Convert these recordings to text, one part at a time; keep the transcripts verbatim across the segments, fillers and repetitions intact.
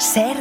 Ser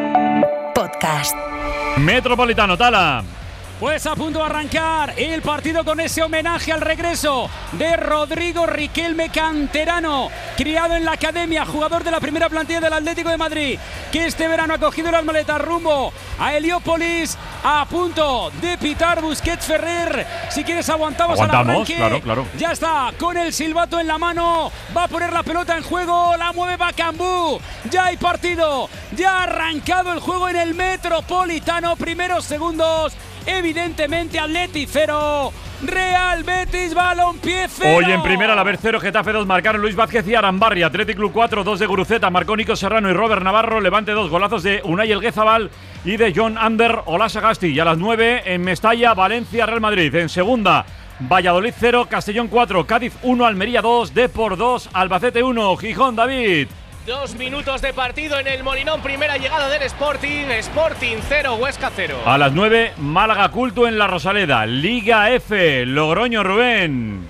Podcast. Metropolitano, Tala. Pues a punto de arrancar el partido con ese homenaje al regreso de Rodrigo Riquelme, canterano, criado en la academia, jugador de la primera plantilla del Atlético de Madrid, que este verano ha cogido las maletas rumbo a Heliópolis, a punto de pitar Busquets Ferrer. Si quieres aguantamos, Aguantamos, al arranque. claro, claro. Ya está, con el silbato en la mano, va a poner la pelota en juego, la mueve Bakambu. Ya hay partido, ya ha arrancado el juego en el Metropolitano, primeros segundos. Evidentemente Atleti cero, Real Betis Balompié cero. Hoy en primera la Ver cero, Getafe dos marcaron Luis Vázquez y Arambarri. Athletic Club cuatro, dos de Guruceta, marcó Nico Serrano y Robert Navarro. Levante dos, golazos de Unai Elguezabal y de John Ander Olasagasti. Y a las nueve en Mestalla, Valencia Real Madrid. En segunda, Valladolid cero, Castellón cuatro, Cádiz uno, Almería dos, Depor dos, Albacete uno, Gijón. David. Dos minutos de partido en el Molinón, primera llegada del Sporting, Sporting cero, Huesca cero. A las nueve, Málaga Culto en la Rosaleda, Liga F, Logroño. Rubén.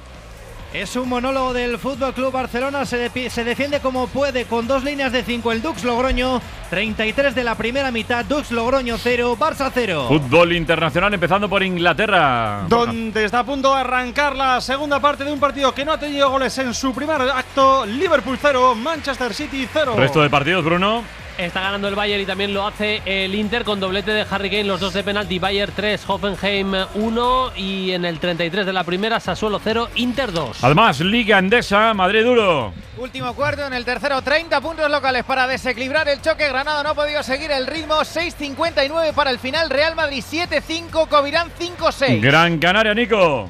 Es un monólogo del Fútbol Club Barcelona, se, de, se defiende como puede con dos líneas de cinco el Dux Logroño, treinta y tres de la primera mitad, Dux Logroño cero, Barça cero. Fútbol internacional empezando por Inglaterra, donde está a punto de arrancar la segunda parte de un partido que no ha tenido goles en su primer acto. Liverpool cero, Manchester City cero. Resto de partidos, Bruno. Está ganando el Bayern y también lo hace el Inter con doblete de Harry Kane, los dos de penalti. Bayern tres, Hoffenheim uno, y en el treinta y tres de la primera, Sassuolo cero, Inter dos. Además, Liga Endesa, Madrid duro. Último cuarto, en el tercero, treinta puntos locales para desequilibrar el choque. Granada no ha podido seguir el ritmo, seis cincuenta y nueve para el final. Real Madrid siete cinco, Covirán cinco seis. Gran Canaria, Nico.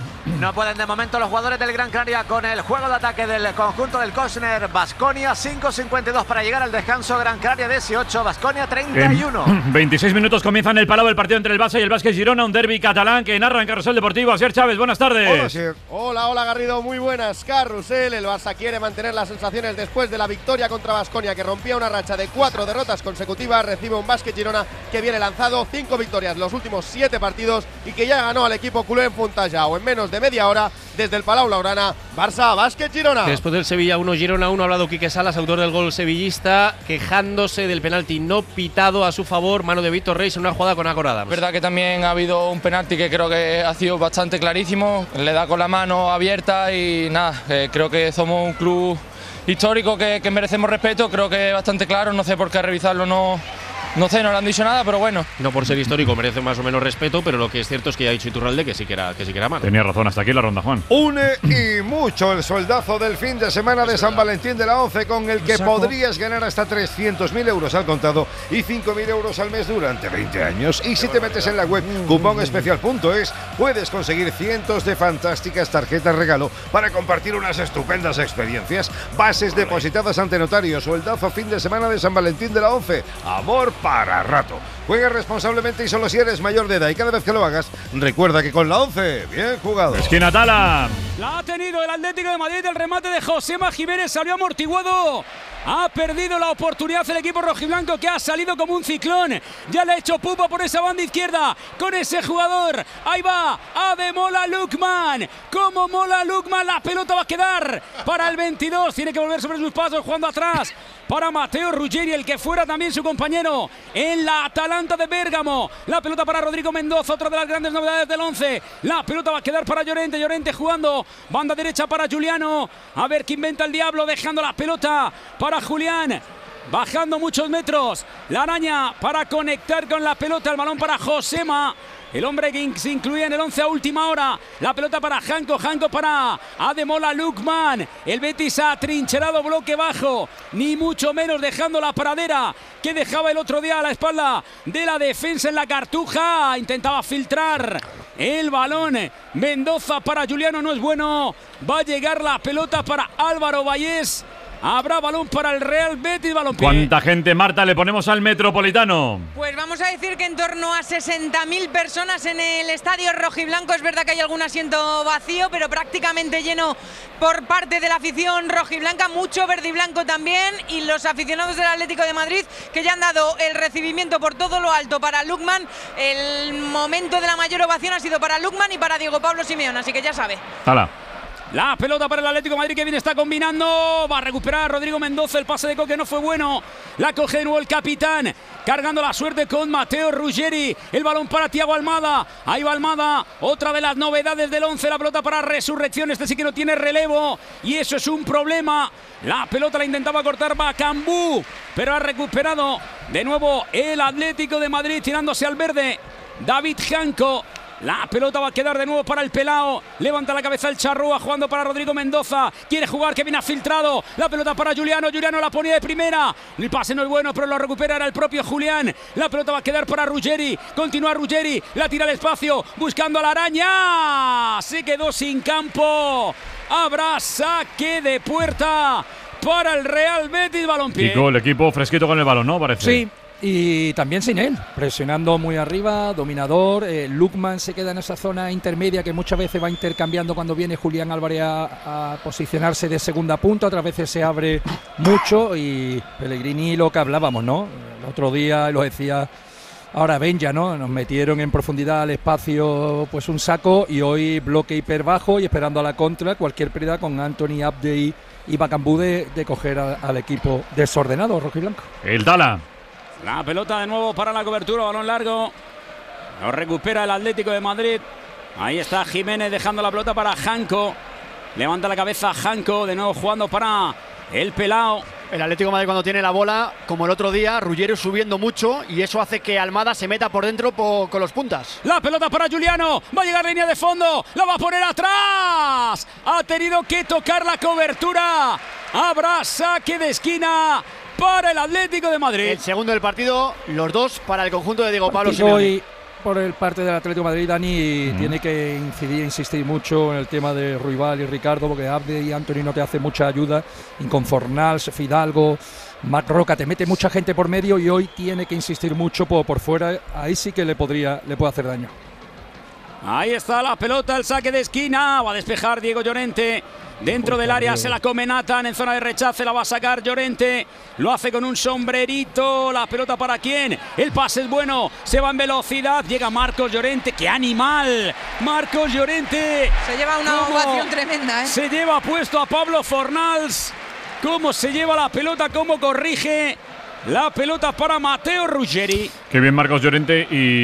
No pueden de momento los jugadores del Gran Canaria con el juego de ataque del conjunto del Cosner. Baskonia cinco cincuenta y dos para llegar al descanso. Gran Canaria dieciocho, Baskonia treinta y uno. En veintiséis minutos comienza en el Palau el partido entre el Barça y el Vázquez Girona, un derbi catalán que narra en Carrusel Deportivo. Asier Chávez, buenas tardes. Hola, Asier. Hola, hola Garrido, muy buenas. Carrusel, el Barça quiere mantener las sensaciones después de la victoria contra Baskonia, que rompía una racha de cuatro derrotas consecutivas. Recibe un Vázquez Girona que viene lanzado, cinco victorias los últimos siete partidos y que ya ganó al equipo culé en Fontallao en menos de media hora desde el Palau Blaugrana. Barça, Vázquez Girona. Después del Sevilla uno, Girona uno, ha hablado Quique Salas, autor del gol sevillista, quejándose del penalti no pitado a su favor, mano de Víctor Reis en una jugada con Acor Adams. Verdad que también ha habido un penalti que creo que ha sido bastante clarísimo, le da con la mano abierta y nada, eh, creo que somos un club histórico que, que merecemos respeto, creo que es bastante claro, no sé por qué revisarlo no… No sé, no le han dicho nada, pero bueno. No por ser histórico merece más o menos respeto, pero lo que es cierto es que ya ha dicho Iturralde que sí que era, que sí que era malo. Tenía razón, hasta aquí la ronda, Juan. Une y mucho el soldazo del fin de semana de San Valentín de la ONCE, con el que podrías ganar hasta trescientos mil euros al contado y cinco mil euros al mes durante veinte años. Y si te metes en la web cuponespecial punto es, puedes conseguir cientos de fantásticas tarjetas regalo para compartir unas estupendas experiencias. Bases depositadas ante notarios. Soldazo fin de semana de San Valentín de la ONCE. Amor para rato. Juega responsablemente y solo si eres mayor de edad, y cada vez que lo hagas, recuerda que con la ONCE, bien jugado. Esquina Tala. La ha tenido el Atlético de Madrid, el remate de Josema Jiménez salió amortiguado. Ha perdido la oportunidad el equipo rojiblanco, que ha salido como un ciclón. Ya le ha hecho pupa por esa banda izquierda con ese jugador. Ahí va Ademola Lookman. Como mola Lookman, la pelota va a quedar para el veintidós. Tiene que volver sobre sus pasos, jugando atrás para Mateo Ruggeri, el que fuera también su compañero en la Atalanta de Bérgamo. La pelota para Rodrigo Mendoza, otra de las grandes novedades del once. La pelota va a quedar para Llorente. Llorente jugando banda derecha para Juliano. A ver qué inventa el Diablo, dejando la pelota para Julián. Bajando muchos metros. La araña para conectar con la pelota. El balón para Josema, el hombre que se incluía en el once a última hora. La pelota para Janko, Janko para Ademola Lookman. El Betis ha trincherado bloque bajo, ni mucho menos dejando la pradera que dejaba el otro día a la espalda de la defensa en la Cartuja. Intentaba filtrar el balón. Mendoza para Juliano, no es bueno. Va a llegar la pelota para Álvaro Vallés. Habrá balón para el Real Betis Balompié. ¿Cuánta gente, Marta, le ponemos al Metropolitano? Pues vamos a decir que en torno a sesenta mil personas en el estadio rojiblanco. Es verdad que hay algún asiento vacío, pero prácticamente lleno por parte de la afición rojiblanca. Mucho verde y blanco también. Y los aficionados del Atlético de Madrid, que ya han dado el recibimiento por todo lo alto para Lookman. El momento de la mayor ovación ha sido para Lookman y para Diego Pablo Simeone, así que ya sabe. Hala. La pelota para el Atlético de Madrid, que bien está combinando. Va a recuperar Rodrigo Mendoza. El pase de Coque no fue bueno. La coge de nuevo el capitán. Cargando la suerte con Matteo Ruggeri. El balón para Thiago Almada. Ahí va Almada. Otra de las novedades del once. La pelota para Resurrección. Este sí que no tiene relevo. Y eso es un problema. La pelota la intentaba cortar Bakambu. Pero ha recuperado de nuevo el Atlético de Madrid, tirándose al verde. David Janko. La pelota va a quedar de nuevo para el Pelao. Levanta la cabeza el Charrúa, jugando para Rodrigo Mendoza. Quiere jugar, que viene ha filtrado. La pelota para Juliano. Juliano la ponía de primera. El pase no es bueno, pero lo recupera era el propio Julián. La pelota va a quedar para Ruggeri. Continúa Ruggeri. La tira al espacio, buscando a la araña. Se quedó sin campo. Habrá saque de puerta para el Real Betis Balompié. Kiko, el equipo fresquito con el balón, ¿no? Parece. Sí. Y también sin él, presionando muy arriba, dominador. eh, Lukman se queda en esa zona intermedia que muchas veces va intercambiando cuando viene Julián Álvarez a, a posicionarse de segunda punta, otras veces se abre mucho. Y Pellegrini, lo que hablábamos, ¿no? El otro día lo decía ahora Benja, ¿no? Nos metieron en profundidad al espacio pues un saco, y hoy bloque hiper bajo y esperando a la contra, cualquier pérdida con Anthony, Abde y Bakambu de, de coger a, al equipo desordenado rojiblanco. El Dala. La pelota de nuevo para la cobertura, balón largo. Lo recupera el Atlético de Madrid. Ahí está Jiménez dejando la pelota para Janko. Levanta la cabeza Janko, de nuevo jugando para el Pelao. El Atlético de Madrid, cuando tiene la bola, como el otro día, Ruggeri subiendo mucho, y eso hace que Almada se meta por dentro po con los puntas. La pelota para Juliano, va a llegar línea de fondo, la va a poner atrás. Ha tenido que tocar la cobertura. Habrá saque de esquina para el Atlético de Madrid. El segundo del partido, los dos para el conjunto de Diego Pablo Simeone. Hoy, por el parte del Atlético de Madrid, Dani, mm. tiene que incidir, insistir mucho en el tema de Ruibal y Ricardo, porque Abde y Anthony no te hace mucha ayuda. Inconfornals, Fidalgo, Marc Roca, te mete mucha gente por medio, y hoy tiene que insistir mucho por, por fuera. Ahí sí que le podría le puede hacer daño. Ahí está la pelota, el saque de esquina. Va a despejar Diego Llorente. Dentro del área se la come Nathan, en zona de rechace la va a sacar Llorente. Lo hace con un sombrerito. La pelota para quién. El pase es bueno, se va en velocidad. Llega Marcos Llorente, ¡qué animal! Marcos Llorente. Se lleva una ovación tremenda, ¿eh? Se lleva puesto a Pablo Fornals. Cómo se lleva la pelota, cómo corrige. La pelota para Matteo Ruggeri. Qué bien Marcos Llorente.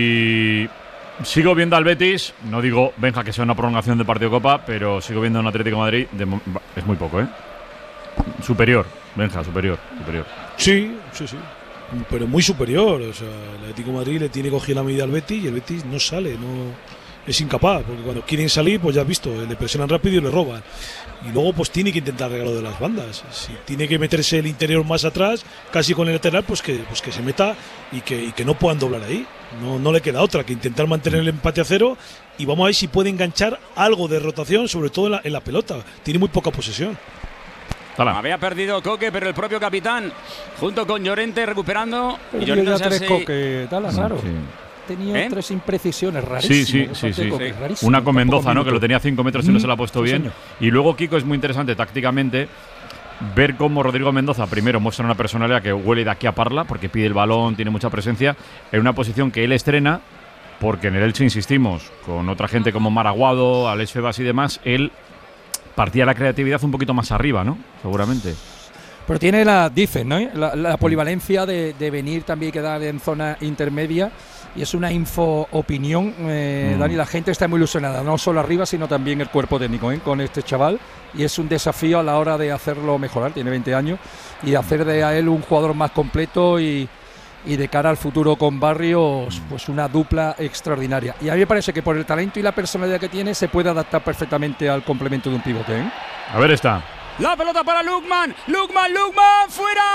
Y sigo viendo al Betis, no digo, Benja, que sea una prolongación del partido de Copa, pero sigo viendo a un Atlético de Madrid, de, es muy poco, ¿eh? Superior, Benja, superior, superior. Sí, sí, sí, pero muy superior. O sea, el Atlético de Madrid le tiene cogida la medida al Betis y el Betis no sale, no es incapaz, porque cuando quieren salir, pues ya has visto, le presionan rápido y le roban. Y luego pues tiene que intentar regalo de las bandas. Si tiene que meterse el interior más atrás, casi con el lateral, pues que, pues que se meta y que, y que no puedan doblar ahí. No, no le queda otra que intentar mantener el empate a cero, y vamos a ver si puede enganchar algo de rotación, sobre todo en la, en la pelota. Tiene muy poca posesión. Tala. Había perdido Coque, pero el propio capitán, junto con Llorente, recuperando. Pero y Llorente ya se tres hace... Coque, Tala, raro. Sí. Tenía ¿Eh? tres imprecisiones rarísimas. Sí, sí, sí, sí. Coque, sí. Una con Mendoza, ¿no? Que lo tenía a cinco metros y no se la ha puesto sí, bien. Señor. Y luego Kiko, es muy interesante tácticamente ver cómo Rodrigo Mendoza primero muestra una personalidad que huele de aquí a Parla, porque pide el balón, tiene mucha presencia, en una posición que él estrena, porque en el Elche, insistimos, con otra gente como Maraguado, Alex Febas y demás, él partía la creatividad un poquito más arriba, ¿no? Seguramente. Pero tiene la, dicen, ¿no? La, la polivalencia de, de venir también y quedar en zona intermedia. Y es una info opinión, eh, mm. Dani, la gente está muy ilusionada, no solo arriba, sino también el cuerpo técnico, ¿eh? Con este chaval. Y es un desafío a la hora de hacerlo mejorar, tiene veinte años, y de hacer de a él un jugador más completo y, y de cara al futuro con Barrios, pues una dupla extraordinaria. Y a mí me parece que por el talento y la personalidad que tiene, se puede adaptar perfectamente al complemento de un pivote, ¿eh? A ver esta. La pelota para Lukman, Lukman, Lukman,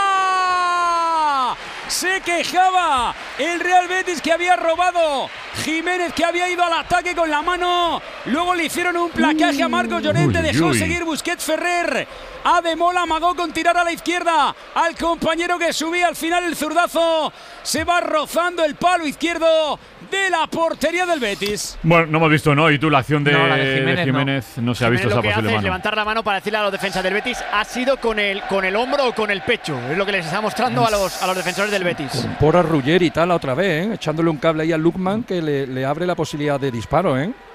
fuera. Se quejaba el Real Betis, que había robado Jiménez, que había ido al ataque con la mano. Luego le hicieron un placaje a Marcos Llorente, uy, dejó uy. seguir Busquets Ferrer. Ademola amagó con tirar a la izquierda al compañero que subía. Al final el zurdazo se va rozando el palo izquierdo de la portería del Betis. Bueno, no hemos visto, ¿no? Y tú, la acción de, no, la de Jiménez, de Jiménez no. no se ha visto esa posible mano. Lo que hace es levantar la mano para decirle a los defensas del Betis, ha sido con el, con el hombro o con el pecho. Es lo que les está mostrando a los, a los defensores del Betis. Por a Ruggeri y tal otra vez, ¿eh? Echándole un cable ahí a Lukman que le, le abre la posibilidad de disparo, ¿eh?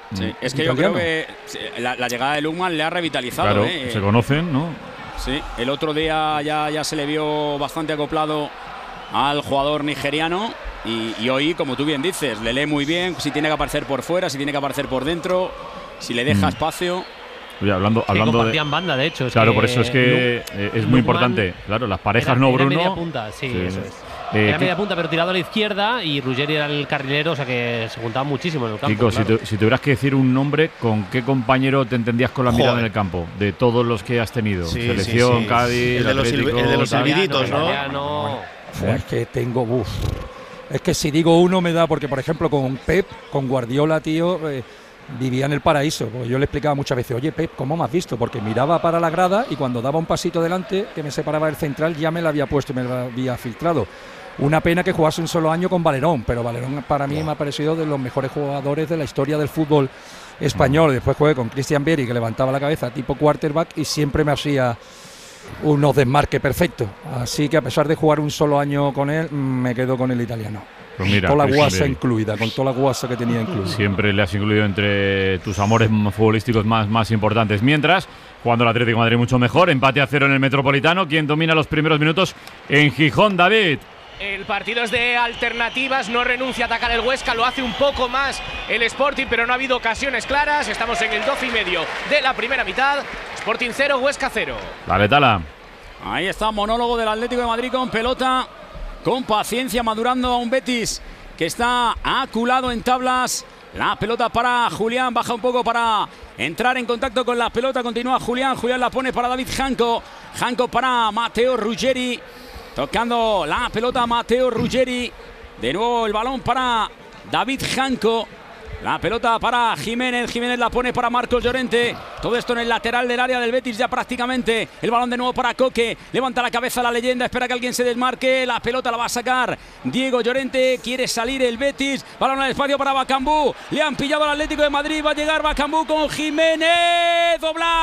Sí, es que yo creo que la, la llegada de Lukman le ha revitalizado. Claro, ¿eh? se conocen, ¿no? Sí, el otro día ya, ya se le vio bastante acoplado al jugador nigeriano y, y hoy, como tú bien dices, le lee muy bien, si tiene que aparecer por fuera, si tiene que aparecer por dentro, si le deja mm. espacio. Oye, hablando, sí, hablando compartían de banda, de hecho. Es claro, que por eso es que Luke, es Luke muy importante. Claro, las parejas era, no, era Bruno. media punta, sí, sí eso es. Eh, era media punta, pero tirado a la izquierda y Ruggeri era el carrilero, o sea que se juntaban muchísimo en el campo. Kiko, claro. si, tu, si tuvieras que decir un nombre, ¿con qué compañero te entendías con la Joder. mirada en el campo? De todos los que has tenido. Sí, Selección, sí, sí. Cádiz, el de los, Atlético, el de los silbiditos, ¿no? no, no. Es que tengo. Uf. Es que si digo uno me da, porque por ejemplo con Pep, con Guardiola, tío. Eh, vivía en el paraíso, porque yo le explicaba muchas veces, oye Pep, ¿cómo me has visto? Porque miraba para la grada y cuando daba un pasito delante que me separaba del central ya me la había puesto y me la había filtrado. Una pena que jugase un solo año con Valerón, pero Valerón para mí wow. me ha parecido de los mejores jugadores de la historia del fútbol español. Después jugué con Christian Vieri, que levantaba la cabeza tipo quarterback y siempre me hacía unos desmarques perfectos. Así que a pesar de jugar un solo año con él, me quedo con el italiano. Pues mira, toda la guasa incluida, con toda la guasa que tenía incluida. Siempre le has incluido entre tus amores futbolísticos más, más importantes. Mientras, jugando el Atlético de Madrid mucho mejor, empate a cero en el Metropolitano. ¿Quién domina los primeros minutos en Gijón, David? El partido es de alternativas, no renuncia a atacar el Huesca, lo hace un poco más el Sporting, pero no ha habido ocasiones claras. Estamos en el doce y medio de la primera mitad. Sporting cero, Huesca cero. Dale, Tala. Ahí está, monólogo del Atlético de Madrid con pelota. Con paciencia, madurando a un Betis que está aculado en tablas. La pelota para Julián, baja un poco para entrar en contacto con la pelota. Continúa Julián, Julián la pone para David Janco. Janco para Matteo Ruggeri. Tocando la pelota Matteo Ruggeri. De nuevo el balón para David Janco. La pelota para Jiménez, Jiménez la pone para Marcos Llorente. Todo esto en el lateral del área del Betis ya prácticamente. El balón de nuevo para Coque, levanta la cabeza la leyenda, espera que alguien se desmarque. La pelota la va a sacar Diego Llorente, quiere salir el Betis. Balón al espacio para Bakambu, le han pillado al Atlético de Madrid. Va a llegar Bakambu con Jiménez.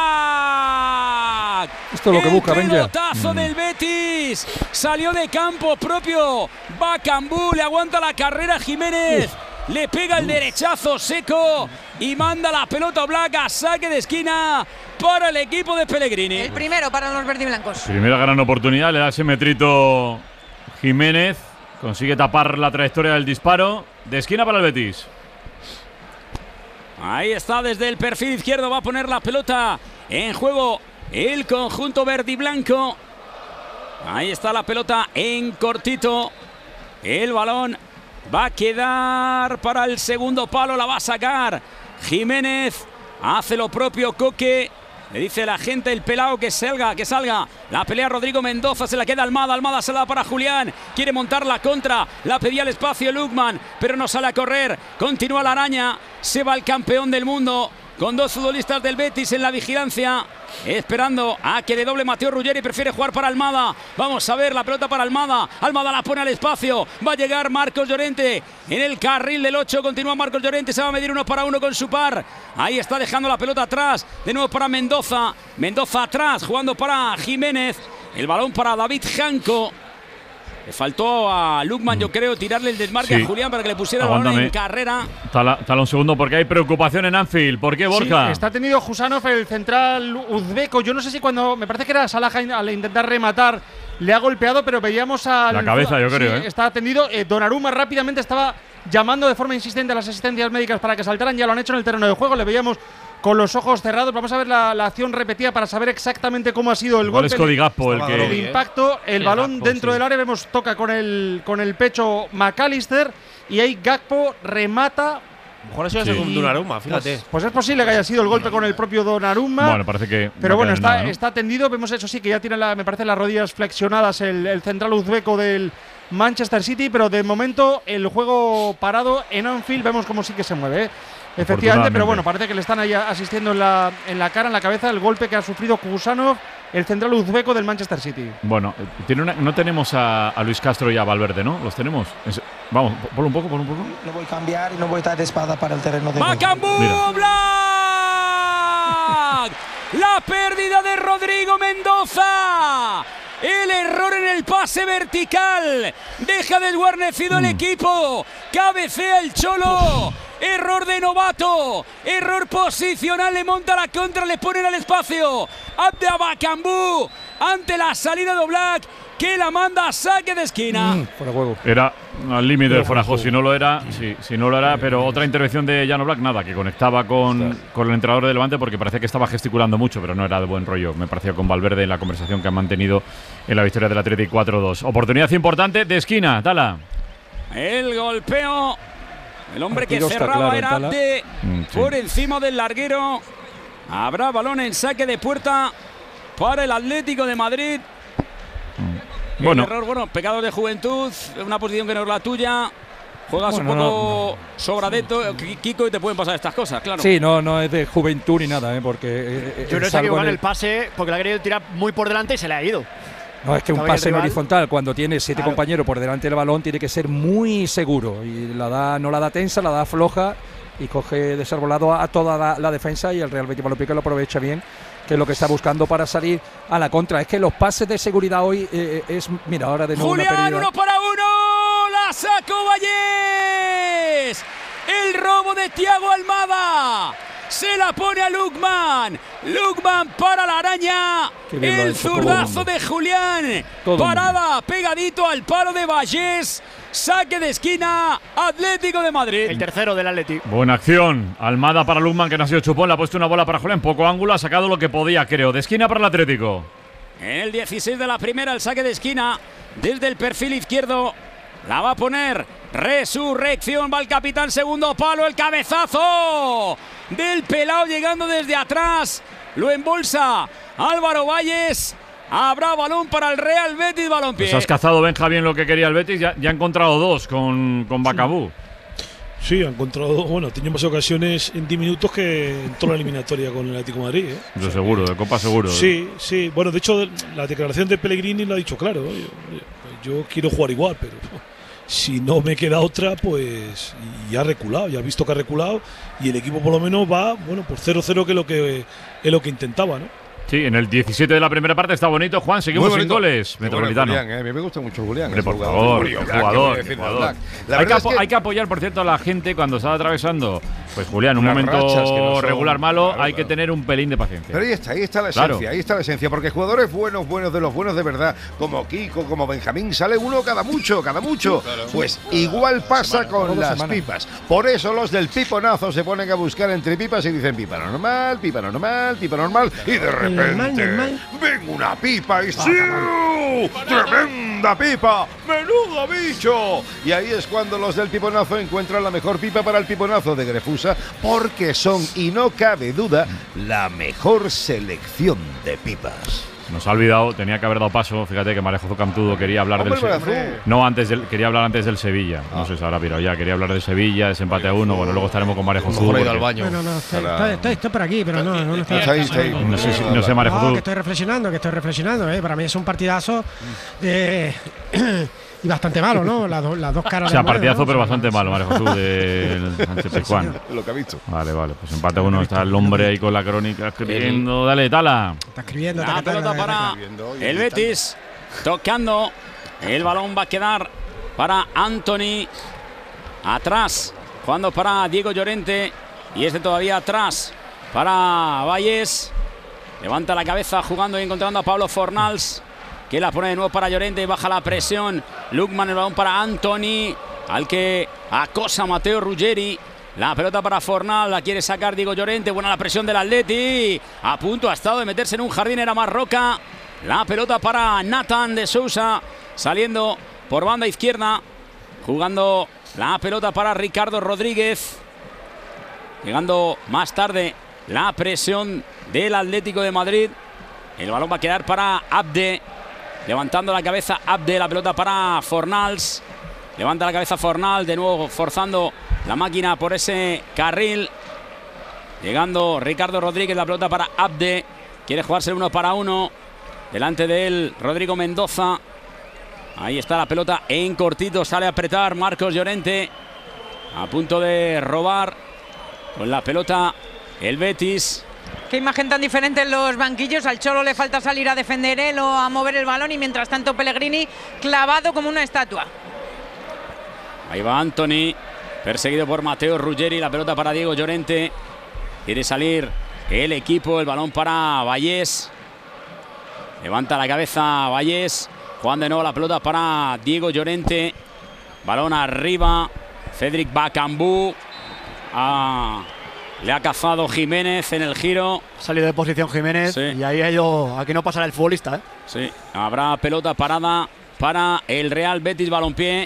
Oblak. Esto es lo que busca, el pelotazo mm. del Betis. Salió de campo propio Bakambu, le aguanta la carrera Jiménez. Uf. Le pega el derechazo seco y manda la pelota Oblak a saque de esquina para el equipo de Pellegrini. El primero para los verdiblancos. Primera gran oportunidad, le da ese metrito Jiménez. Consigue tapar la trayectoria del disparo. De esquina para el Betis. Ahí está, desde el perfil izquierdo va a poner la pelota en juego el conjunto verdiblanco. Ahí está la pelota en cortito. El balón va a quedar para el segundo palo, la va a sacar Jiménez, hace lo propio Coque, le dice la gente, el pelao que salga, que salga, la pelea Rodrigo Mendoza, se la queda Almada, Almada se la da para Julián, quiere montar la contra, la pedía el espacio Lukman, pero no sale a correr, continúa la araña, se va el campeón del mundo, con dos futbolistas del Betis en la vigilancia, esperando a que le doble Matteo Ruggeri, prefiere jugar para Almada. Vamos a ver la pelota para Almada. Almada la pone al espacio. Va a llegar Marcos Llorente en el carril del ocho. Continúa Marcos Llorente. Se va a medir uno para uno con su par. Ahí está dejando la pelota atrás. De nuevo para Mendoza. Mendoza atrás, jugando para Jiménez. El balón para David Janco. Le faltó a Lukman, yo creo, tirarle el desmarque sí. a Julián para que le pusiera Aguántame. el balón en carrera. Tala, tala un segundo porque hay preocupación en Anfield. ¿Por qué, Borja? Sí, está tenido Husanov, el central uzbeco. Yo no sé si cuando, me parece que era Salah al intentar rematar, le ha golpeado, pero veíamos al… La cabeza, yo creo, sí, ¿eh? Está atendido. Eh, Donnarumma rápidamente estaba llamando de forma insistente a las asistencias médicas para que saltaran. Ya lo han hecho en el terreno de juego. Le veíamos con los ojos cerrados. Vamos a ver la, la acción repetida para saber exactamente cómo ha sido el Igual golpe. Es Cody Gakpo el que… El impacto, el sí, balón Gakpo, dentro sí. del área. Vemos, toca con el, con el pecho McAllister y ahí Gakpo remata. A lo mejor ha sido sí. con Donnarumma, fíjate. Pues, pues es posible que haya sido el golpe con el propio Donnarumma. Bueno, parece que… Pero no bueno, está, nada, ¿no? está tendido. Vemos eso sí, que ya tiene, la, me parece, las rodillas flexionadas el, el central uzbeco del Manchester City. Pero de momento el juego parado en Anfield. Vemos cómo sí que se mueve, ¿eh? Efectivamente, pero bueno, parece que le están ahí asistiendo en la, en la cara, en la cabeza, el golpe que ha sufrido Kusanov, el central uzbeco del Manchester City. Bueno, tiene una, no tenemos a, a Luis Castro y a Valverde, ¿no? ¿Los tenemos? Es, vamos, ponlo un poco, ponlo un poco. Lo voy a cambiar y no voy a estar de espada para el terreno de… ¡Bakambu Oblak! La pérdida de Rodrigo Mendoza. El error en el pase vertical. Deja desguarnecido el equipo. Cabecea el Cholo. Error de novato. Error posicional. Le monta la contra. Le ponen al espacio. Abde Abacambú. Ante la salida de Oblak, que la manda a saque de esquina. Mm, fuera juego. Era al límite del fuera de juego. Si no lo era, sí, si no lo era. Pero otra intervención de Jan Oblak, nada, que conectaba con, con el entrenador de Levante porque parecía que estaba gesticulando mucho, pero no era de buen rollo. Me parecía con Valverde en la conversación que han mantenido en la victoria del Athletic cuatro dos. Oportunidad importante de esquina, Tala. El golpeo. El hombre que Partido está cerraba claro, era Tala. Abde Mm, sí. por encima del larguero. Habrá balón en saque de puerta para el Atlético de Madrid. El Bueno. error, bueno, pecado de juventud, una posición que no es la tuya. Juegas Bueno, un poco sobradito, Kiko, y te pueden pasar estas cosas, claro. Sí, no, no es de juventud ni nada, ¿eh? Porque eh, Yo creo que es se ha algo equivocado en en el- el pase porque la ha querido tirar muy por delante y se le ha ido. No, es que un Estaba ahí el pase en rival. horizontal, cuando tiene siete Claro. compañeros por delante del balón, tiene que ser muy seguro. Y la da, no la da tensa, la da floja y coge desarbolado a toda la, la defensa, y el Real Betis Balompié que lo aprovecha bien, que es lo que está buscando para salir a la contra. Es que los pases de seguridad hoy eh, es, mira, ahora de nuevo una Julián, pérdida. uno para uno, la sacó Vallés. El robo de Thiago Almada. Se la pone a Lukman. Lukman para la araña. Qué bien lo ha El hecho todo el zurdazo mundo. de Julián. Todo el Parada pegadito al palo de Vallés. Saque de esquina, Atlético de Madrid. El tercero del Atlético. Buena acción. Almada para Lukman, que no ha sido chupón. Le ha puesto una bola para Julián. Poco ángulo. Ha sacado lo que podía, creo. De esquina para el Atlético. En el dieciséis de la primera, el saque de esquina desde el perfil izquierdo. La va a poner Resurrección. Va el capitán, segundo palo. El cabezazo del pelao llegando desde atrás. Lo embolsa Álvaro Valles. Habrá balón para el Real Betis Balompié. Pues has cazado, Benja, bien lo que quería el Betis. Ya, ya ha encontrado dos con, con Bacabú. Sí, ha encontrado, bueno, tiene más ocasiones en diez minutos que en toda la eliminatoria con el Atlético de Madrid. ¿eh? Eso seguro, de Copa seguro. Sí, sí. Bueno, de hecho, la declaración de Pellegrini lo ha dicho claro. Yo, yo quiero jugar igual, pero si no me queda otra, pues ya ha reculado, ya ha visto que ha reculado y el equipo por lo menos va, bueno, por cero cero, que es lo que es lo que intentaba, ¿no? Sí, en el diecisiete de la primera parte está bonito. Juan, seguimos Muy sin bonito. goles. Muy bueno, Metropolitano. Julián, eh. A mí me gusta mucho Julián. Hombre, ese por jugador. favor, Muy qué Black, jugador, qué qué decir, jugador. Black. La Hay que, verdad es apo- que hay que apoyar, por cierto, a la gente cuando está atravesando, pues Julián, un unas momento rachas que no son- regular malo, claro, hay que claro. tener un pelín de paciencia. Pero ahí está, ahí está la Claro. esencia, ahí está la esencia, porque jugadores buenos, buenos de los buenos de verdad, como Kiko, como Benjamín, sale uno cada mucho, cada mucho. Pues igual pasa con Cada dos las semanas. pipas. Por eso los del piponazo se ponen a buscar entre pipas y dicen pipa normal, pipa normal, pipa normal, y de repente Normal, normal. ven una pipa y ¡sí! ¡Tremenda pipa! ¡Menudo bicho! Y ahí es cuando los del piponazo encuentran la mejor pipa para el piponazo de Grefusa, porque son, y no cabe duda, la mejor selección de pipas. Nos ha olvidado, tenía que haber dado paso. Fíjate que Marejo Cantudo quería hablar Hombre, del Se- Marejo. No, antes del, quería hablar antes del Sevilla. No sé si ahora, pero ya quería hablar del Sevilla, ese empate a uno. Bueno, luego estaremos con Marejo mejor ha ido al baño. Bueno, no, estoy, estoy- estoy- estoy por aquí, pero no, no, no estoy. Está ahí, está ahí. No sé, si- no sé Marejo No, que estoy reflexionando, que estoy reflexionando. ¿eh? Para mí es un partidazo eh, y bastante malo, ¿no? Las, do- las dos caras O sea, del nueve, partidazo, ¿no? pero bastante malo, Marejo Jesús, del Sánchez Pizjuán. Lo que ha visto. Vale, vale, pues empate a uno. Está el hombre ahí con la crónica escribiendo. Dale, Tala. Está escribiendo, La taca, taca, pelota taca, para taca. el Betis. Tocando. El balón va a quedar para Anthony. Atrás. Jugando para Diego Llorente. Y este todavía atrás para Valles. Levanta la cabeza jugando y encontrando a Pablo Fornals, que la pone de nuevo para Llorente y baja la presión. Lukman, el balón para Anthony, al que acosa Mateo Ruggeri. La pelota para Fornal, la quiere sacar Diego Llorente. Buena la presión del Atleti. A punto ha estado de meterse en un jardín, era Marroca. La pelota para Nathan de Sousa, saliendo por banda izquierda. Jugando la pelota para Ricardo Rodríguez. Llegando más tarde la presión del Atlético de Madrid. El balón va a quedar para Abde. Levantando la cabeza Abde, la pelota para Fornals. Levanta la cabeza Fornal, de nuevo forzando la máquina por ese carril. Llegando Ricardo Rodríguez, la pelota para Abde. Quiere jugarse el uno para uno. Delante de él Rodrigo Mendoza. Ahí está la pelota en cortito, sale a apretar Marcos Llorente. A punto de robar con la pelota el Betis. Qué imagen tan diferente en los banquillos. Al Cholo le falta salir a defender él o a mover el balón y mientras tanto Pellegrini clavado como una estatua. Ahí va Anthony, perseguido por Matteo Ruggeri, la pelota para Diego Llorente. Quiere salir el equipo, el balón para Vallés. Levanta la cabeza Vallés. Juan de nuevo la pelota para Diego Llorente. Balón arriba. Cédric Bakambu. Ah, le ha cazado Jiménez en el giro. Salido de posición Jiménez, sí. Y ahí ha ido, aquí no pasará el futbolista, ¿eh? Sí, habrá pelota parada para el Real Betis Balompié,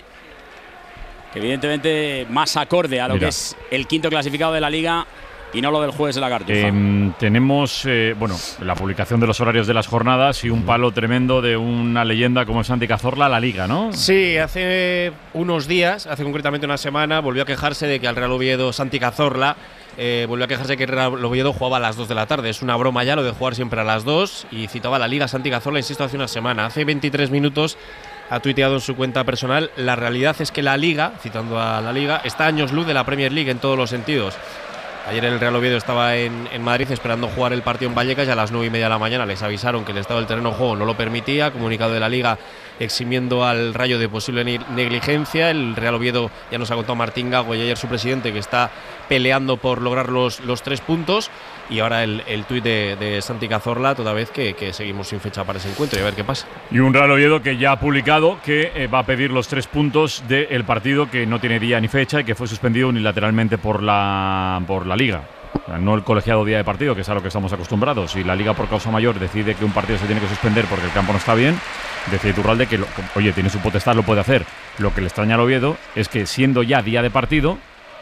que evidentemente más acorde a lo Mira. que es el quinto clasificado de la Liga y no lo del jueves de la Cartuja. Eh, tenemos, eh, bueno, la publicación de los horarios de las jornadas y un palo tremendo de una leyenda como es Santi Cazorla, la Liga, ¿no? Sí, hace unos días, hace concretamente una semana, volvió a quejarse de que al Real Oviedo Santi Cazorla Eh, volvió a quejarse de que el Real Oviedo jugaba a las dos de la tarde. Es una broma ya lo de jugar siempre a las dos. Y citaba a la Liga Santi Cazorla, insisto, hace una semana. Hace veintitrés minutos ha tuiteado en su cuenta personal: la realidad es que la Liga, citando a la Liga, está a años luz de la Premier League en todos los sentidos. Ayer el Real Oviedo estaba en, en Madrid esperando jugar el partido en Vallecas y a las nueve y media de la mañana les avisaron que el estado del terreno de juego no lo permitía. Comunicado de la Liga eximiendo al Rayo de posible negligencia. El Real Oviedo, ya nos ha contado Martín Gago y ayer su presidente, que está peleando por lograr los, los tres puntos. Y ahora el, el tuit de, de Santi Cazorla, toda vez que, que seguimos sin fecha para ese encuentro y a ver qué pasa. Y un Real Oviedo que ya ha publicado que eh, va a pedir los tres puntos del partido que no tiene día ni fecha y que fue suspendido unilateralmente por la, por la Liga. O sea, no el colegiado día de partido, que es a lo que estamos acostumbrados. Si la Liga por causa mayor decide que un partido se tiene que suspender porque el campo no está bien, decide Iturralde que, lo, oye, tiene su potestad, lo puede hacer. Lo que le extraña al Oviedo es que siendo ya día de partido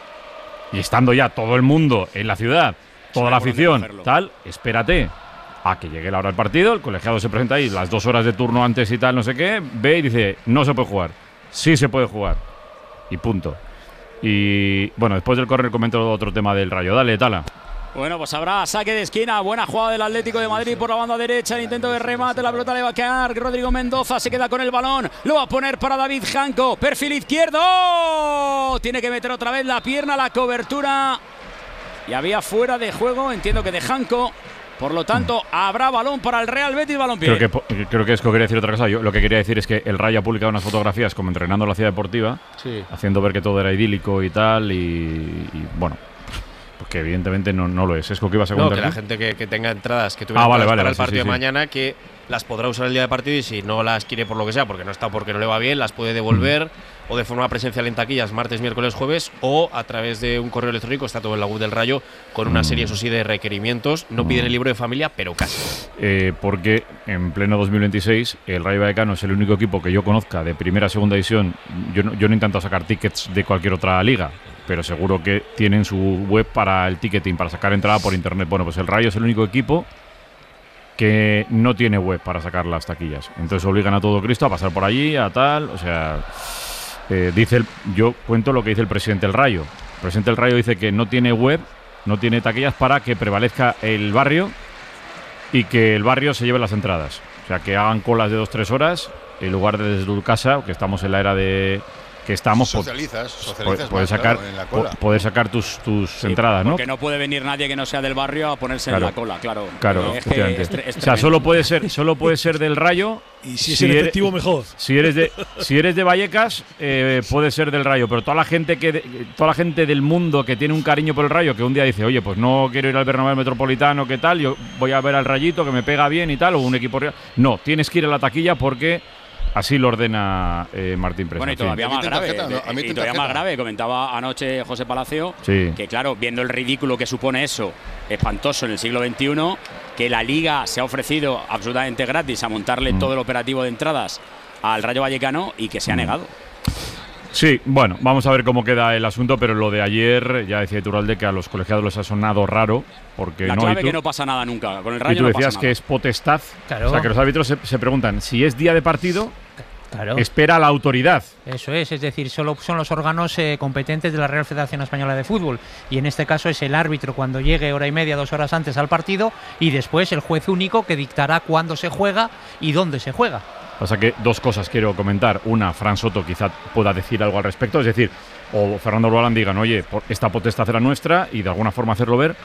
y estando ya todo el mundo en la ciudad, toda la afición, tal, espérate a que llegue la hora del partido, el colegiado se presenta ahí las dos horas de turno antes y tal, no sé qué, ve y dice, no se puede jugar. Sí se puede jugar. Y punto. Y bueno, después del córner comento otro tema del Rayo. Dale, Tala. Bueno, pues habrá saque de esquina. Buena jugada del Atlético de Madrid por la banda derecha. El intento de remate. La pelota le va a quedar. Rodrigo Mendoza se queda con el balón. Lo va a poner para David Janco. Perfil izquierdo. ¡Oh! Tiene que meter otra vez la pierna, la cobertura. Y había fuera de juego, entiendo que de Janco. Por lo tanto, habrá balón para el Real Betis Balompié. Creo que, creo que Esco quería decir otra cosa. Yo lo que quería decir es que el Rayo ha publicado unas fotografías como entrenando en la ciudad deportiva, sí, haciendo ver que todo era idílico y tal. Y, y bueno, pues que evidentemente no, no lo es. Esco, ¿qué ibas a contar? No, que la gente que, que tenga entradas, que tuviera ah, vale, entradas vale, para vale, el partido sí, sí, de mañana, que las podrá usar el día de partido y si no las quiere por lo que sea, porque no está, porque no le va bien, las puede devolver. Mm. O de forma presencial en taquillas martes, miércoles, jueves, o a través de un correo electrónico. Está todo en la web del Rayo con una serie, eso sí, de requerimientos. No piden el libro de familia, pero casi. Eh, porque en pleno dos mil veintiséis el Rayo Vallecano es el único equipo que yo conozca de primera a segunda división. Yo no, yo no he intentado sacar tickets de cualquier otra liga, pero seguro que tienen su web para el ticketing, para sacar entrada por internet. Bueno, pues el Rayo es el único equipo que no tiene web para sacar las taquillas. Entonces obligan a todo Cristo a pasar por allí, a tal, o sea... Eh, dice el, yo cuento lo que dice el presidente del Rayo. El presidente del Rayo dice que no tiene web, no tiene taquillas para que prevalezca el barrio y que el barrio se lleve las entradas. O sea, que hagan colas de dos tres horas en lugar de desde tu casa, que estamos en la era de que estamos. Socializas, socializas puedes más, sacar, claro, en la cola. Poder sacar tus, tus sí, entradas, ¿no? Porque no puede venir nadie que no sea del barrio a ponerse claro, en la cola, claro. Claro, es que es, es o sea, solo puede ser, solo puede ser del Rayo. Y si es si efectivo, eres, mejor. Si eres de, si eres de Vallecas, eh, puede ser del Rayo. Pero toda la gente que, toda la gente del mundo que tiene un cariño por el Rayo, que un día dice, oye, pues no quiero ir al Bernabéu Metropolitano, ¿qué tal? Yo voy a ver al Rayito que me pega bien y tal, o un equipo real. No, tienes que ir a la taquilla porque así lo ordena eh, Martín Presa. Bueno, y todavía, sí, más, grave, tarjeta, ¿no? A mí y todavía más grave, comentaba anoche José Palacio, sí, que claro, viendo el ridículo que supone eso, espantoso en el siglo veintiuno, que la Liga se ha ofrecido absolutamente gratis a montarle mm. todo el operativo de entradas al Rayo Vallecano y que se ha mm. negado. Sí, bueno, vamos a ver cómo queda el asunto, pero lo de ayer, ya decía Iturralde que a los colegiados les ha sonado raro, porque la no clave tú, que no pasa nada nunca, con el Rayo y tú no decías pasa que nada. Es potestad, claro. O sea, que los árbitros se, se preguntan, si es día de partido, claro, espera a la autoridad. Eso es, es decir, solo son los órganos eh, competentes de la Real Federación Española de Fútbol y en este caso es el árbitro cuando llegue hora y media, dos horas antes al partido y después el juez único que dictará cuándo se juega y dónde se juega. Pasa que dos cosas quiero comentar. Una, Fran Soto quizá pueda decir algo al respecto, es decir, o Fernando Rualán digan, oye, esta potestad era nuestra y de alguna forma hacerlo ver.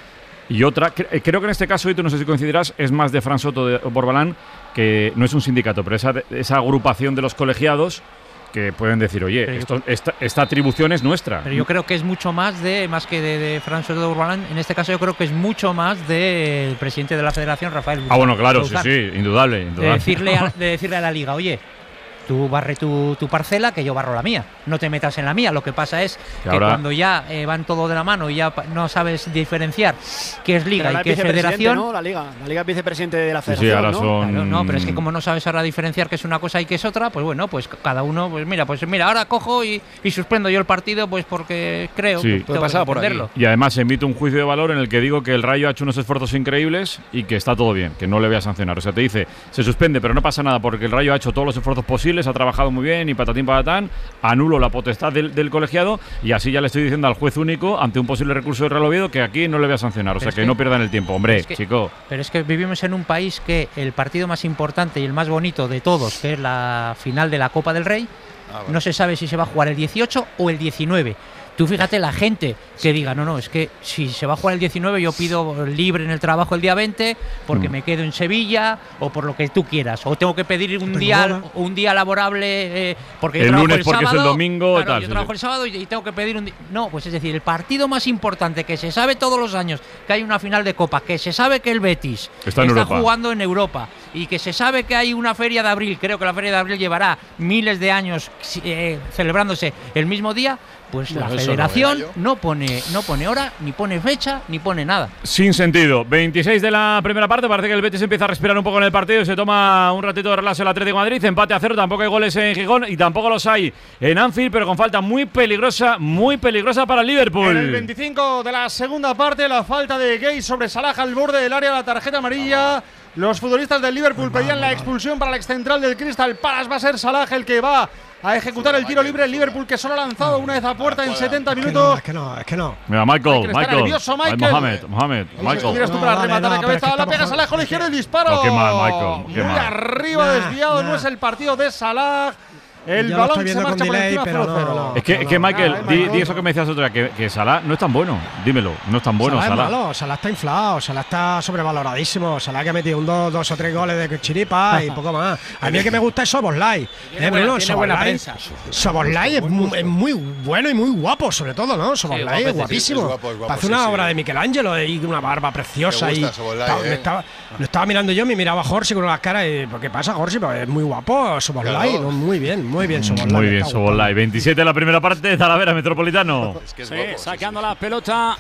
Y otra, cre creo que en este caso, y tú no sé si coincidirás, es más de Fran Soto de Borbalán, que no es un sindicato, pero esa, esa agrupación de los colegiados que pueden decir, oye, esto, esta, esta atribución es nuestra. Pero yo creo que es mucho más de, más que de, de Fran Soto de Borbalán, en este caso yo creo que es mucho más del presidente de la federación, Rafael Luzán. Ah, bueno, claro, sí, sí, indudable. indudable. De, decirle a, de decirle a la liga, oye, tú barre tu, tu parcela, que yo barro la mía. No te metas en la mía. Lo que pasa es que, que cuando ya eh, van todo de la mano y ya no sabes diferenciar qué es liga y qué es federación. ¿No? La liga, la liga es vicepresidente de la federación. Sí, ahora ¿no? son... Claro, no, pero es que como no sabes ahora diferenciar qué es una cosa y qué es otra, pues bueno, pues cada uno, pues mira, pues mira, ahora cojo y, y suspendo yo el partido, pues porque creo sí, que pasar por aquí. Y además emito un juicio de valor en el que digo que el Rayo ha hecho unos esfuerzos increíbles y que está todo bien, que no le voy a sancionar. O sea, te dice, se suspende, pero no pasa nada porque el Rayo ha hecho todos los esfuerzos posibles, ha trabajado muy bien y patatín patatán, anulo la potestad del, del colegiado y así ya le estoy diciendo al juez único ante un posible recurso de Real Oviedo que aquí no le voy a sancionar, o sea que, que no pierdan el tiempo, hombre, es que, chico. Pero es que vivimos en un país que el partido más importante y el más bonito de todos, que es la final de la Copa del Rey, ah, bueno. no se sabe si se va a jugar el dieciocho o el diecinueve. Tú fíjate la gente que diga, no, no, es que si se va a jugar el diecinueve yo pido libre en el trabajo el día veinte porque mm. me quedo en Sevilla o por lo que tú quieras. O tengo que pedir un día un día laborable eh, porque yo el trabajo lunes el porque sábado, es el domingo. Claro, tal, yo sí, trabajo sí. el sábado y, y tengo que pedir un día. No, pues es decir, el partido más importante que se sabe todos los años que hay una final de Copa, que se sabe que el Betis está, está jugando en Europa y que se sabe que hay una feria de abril, creo que la feria de abril llevará miles de años eh, celebrándose el mismo día. Pues bueno, la federación no, no pone no pone hora, ni pone fecha, ni pone nada. Sin sentido. veintiséis de la primera parte. Parece que el Betis empieza a respirar un poco en el partido y se toma un ratito de relax el Atlético de Madrid. Empate a cero. Tampoco hay goles en Gijón y tampoco los hay en Anfield, pero con falta muy peligrosa, muy peligrosa para el Liverpool. En el veinticinco de la segunda parte, la falta de Gay sobre Salah al borde del área, la tarjeta amarilla. Los futbolistas del Liverpool pedían la expulsión para el excentral del Crystal Palace. Va a ser Salah el que va a ejecutar el tiro libre. El Liverpool que solo ha lanzado una vez a puerta en setenta minutos. Es que no, es que no. Mira, Michael, Michael. Nervioso, Michael. Mohamed, Mohamed, Michael. Miras tú para no, rematar vale, de no, cabeza. es que La pega Salah con el izquierdo y disparo. No, qué mal, Michael. Qué Muy mal. arriba, nah, desviado. nah. No es el partido de Salah. El Yo balón se se marcha por delay, encima pero cero cero. no, no, es que, no, es que Michael, no, di, no, di eso que me decías otra, que, que Salah no es tan bueno. Dímelo, no es tan bueno Salah. Salah. Es malo, Salah está inflado, Salah está sobrevaloradísimo. Salah que ha metido un dos, dos o tres goles de chiripa y poco más. A mí el que me gusta es Soboslai. Tiene, eh, buena, Bruno, tiene buena prensa. Soboslai es, mu es muy bueno y muy guapo, sobre todo, ¿no? Soboslai sí, es guapísimo. Sí, es guapo, es guapo, Hace una sí, obra sí. de Michelangelo y una barba preciosa. Me gusta, y Soboslai, estaba, eh. estaba, lo estaba mirando yo, me miraba Jorge con las caras y ¿qué pasa, Jorge? Pues es muy guapo Soboslai. Claro. No, muy bien, muy bien Soboslai. Muy bien, Soboslai. veintisiete de la primera parte, Talavera, Metropolitano. Es que es sí, guapo, sacando sí, sí. la pelota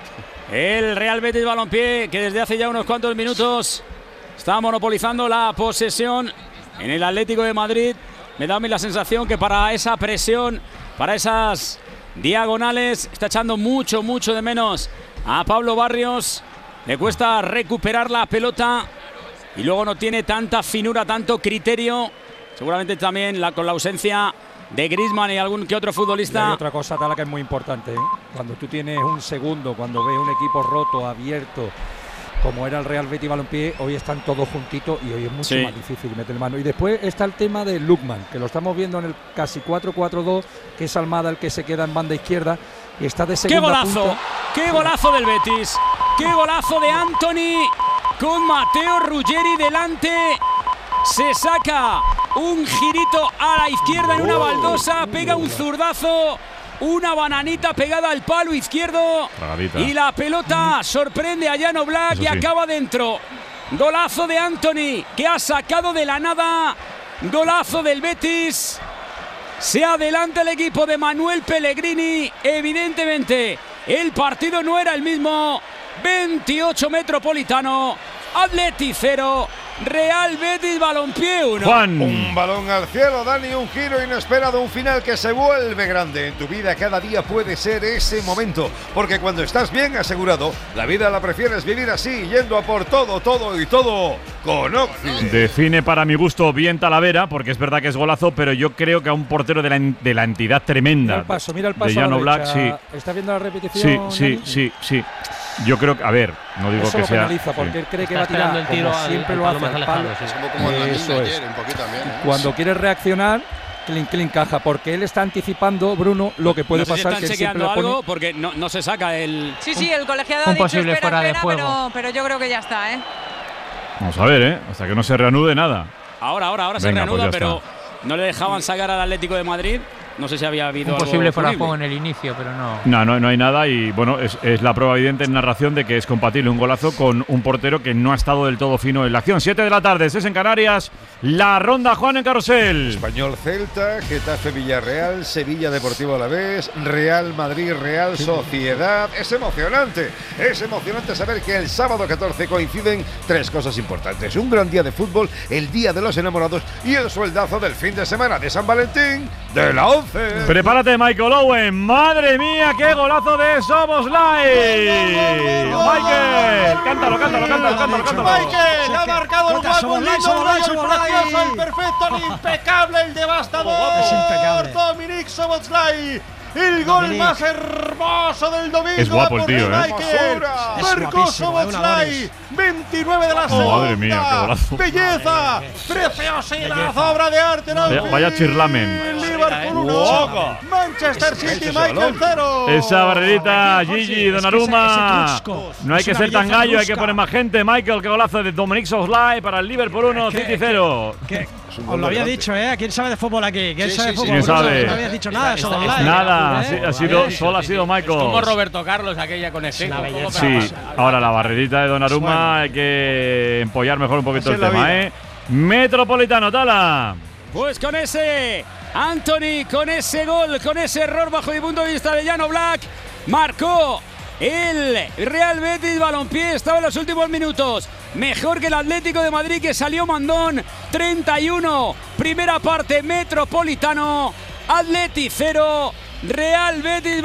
el Real Betis Balompié, que desde hace ya unos cuantos minutos está monopolizando la posesión en el Atlético de Madrid. Me da a mí la sensación que para esa presión, para esas diagonales, está echando mucho, mucho de menos a Pablo Barrios. Le cuesta recuperar la pelota y luego no tiene tanta finura, tanto criterio. Seguramente también la, con la ausencia de Griezmann y algún que otro futbolista. Y hay otra cosa, Tala, que es muy importante, ¿eh? Cuando tú tienes un segundo, cuando ves un equipo roto, abierto, como era el Real Betis Balompié, hoy están todos juntitos y hoy es mucho sí. más difícil meter mano. Y después está el tema de Lukman, que lo estamos viendo en el casi cuatro cuatro dos, que es Almada el que se queda en banda izquierda y está de segunda. ¡Qué golazo! Punta. ¡Qué golazo del Betis! ¡Qué golazo de Antony con Matteo Ruggeri delante! Se saca un girito a la izquierda en una baldosa, pega un zurdazo, una bananita pegada al palo izquierdo Tragadita. Y la pelota sorprende a Jan Oblak y sí. acaba dentro. Golazo de Antony que ha sacado de la nada, golazo del Betis. Se adelanta el equipo de Manuel Pellegrini. Evidentemente el partido no era el mismo. veintiocho Metropolitano, Atleti cero, Real Betis Balompié uno. Juan. Un balón al cielo, Dani, un giro inesperado, un final que se vuelve grande. En tu vida cada día puede ser ese momento, porque cuando estás bien asegurado, la vida la prefieres vivir así, yendo a por todo, todo y todo con Occident. Define para mi gusto bien Talavera, porque es verdad que es golazo, pero yo creo que a un portero de la, de la entidad tremenda. Mira el paso, mira el paso de Jan Oblak, sí. ¿Estás viendo la repetición? Sí, sí, sí, sí. Yo creo que, a ver, no digo eso que lo sea. Penaliza porque sí. él cree que está va a tirar el tiro como al, siempre al lo palo hace más al alejado, palo. sí. Es como, como en la eso misma es. ayer, un poquito también, ¿eh? Cuando sí. quieres reaccionar, clean, clean caja, porque él está anticipando, Bruno, lo que puede no sé pasar. Si están que chequeando siempre algo pone... porque no, no se saca el. Sí, sí, el colegiado ha un dicho posible espera, fuera de espera, juego. pero, pero yo creo que ya está, ¿eh? Vamos a ver, ¿eh? Hasta que no se reanude nada. Ahora, ahora, ahora Venga, se reanuda, pues ya pero está. no le dejaban sacar al Atlético de Madrid. No sé si había habido Un algo posible fuera de punible. juego en el inicio, pero no. No, no, no hay nada y bueno, es, es la prueba evidente en narración de que es compatible un golazo con un portero que no ha estado del todo fino en la acción. siete de la tarde, es en Canarias, la ronda Juan en Carrusel. Español Celta, Getafe Villarreal, Sevilla Deportivo Alavés, Real Madrid Real Sociedad. Es emocionante, es emocionante saber que el sábado catorce coinciden tres cosas importantes. Un gran día de fútbol, el día de los enamorados y el sueldazo del fin de semana de San Valentín de la once. Prepárate, Michael Owen. Madre mía, qué golazo de Soboslai. Michael, cántalo, cántalo, cántalo, cántalo, cántalo. Michael ha marcado el guapo, el lindo, el precioso, el perfecto, el impecable, el devastador. Es impecable. Dominic Soboslai. El gol Dominic. más hermoso del domingo. Es guapo el tío, ¿eh? Michael. Es Marcó guapísimo, Soboslai. veintinueve de la Oh, segunda. madre mía, qué golazo. Belleza. Preciosidad. Obra de arte. ¿no? Vaya, vaya chirlamen. Liverpool uno. Manchester City, Michael cero. Esa barrerita, Gigi, Donnarumma. No hay que ser tan gallo, hay que poner más gente. Michael, qué golazo de Dominic Soboslai para el Liverpool uno, City cero. Os lo había dicho, ¿eh? ¿Quién sabe de fútbol aquí? ¿Quién Sí, sabe sí, de sí. fútbol? ¿Quién Bruno? sabe? No habías dicho nada de Soboslai. Nada, ¿eh? sí, ha sido, solo ha sido Michael. Como Roberto Carlos, aquella conexión. Es una belleza. Sí, ahora la barrerita de Donnarumma, hay que empollar mejor un poquito Así el es la tema, vida. ¿eh? Metropolitano, Tala. Pues con ese Anthony, con ese gol, con ese error bajo mi punto de vista de Jan Oblak, marcó el Real Betis Balompié. Estaba en los últimos minutos mejor que el Atlético de Madrid, que salió mandón. Treinta y uno, primera parte, Metropolitano, Atleti cero, Real Betis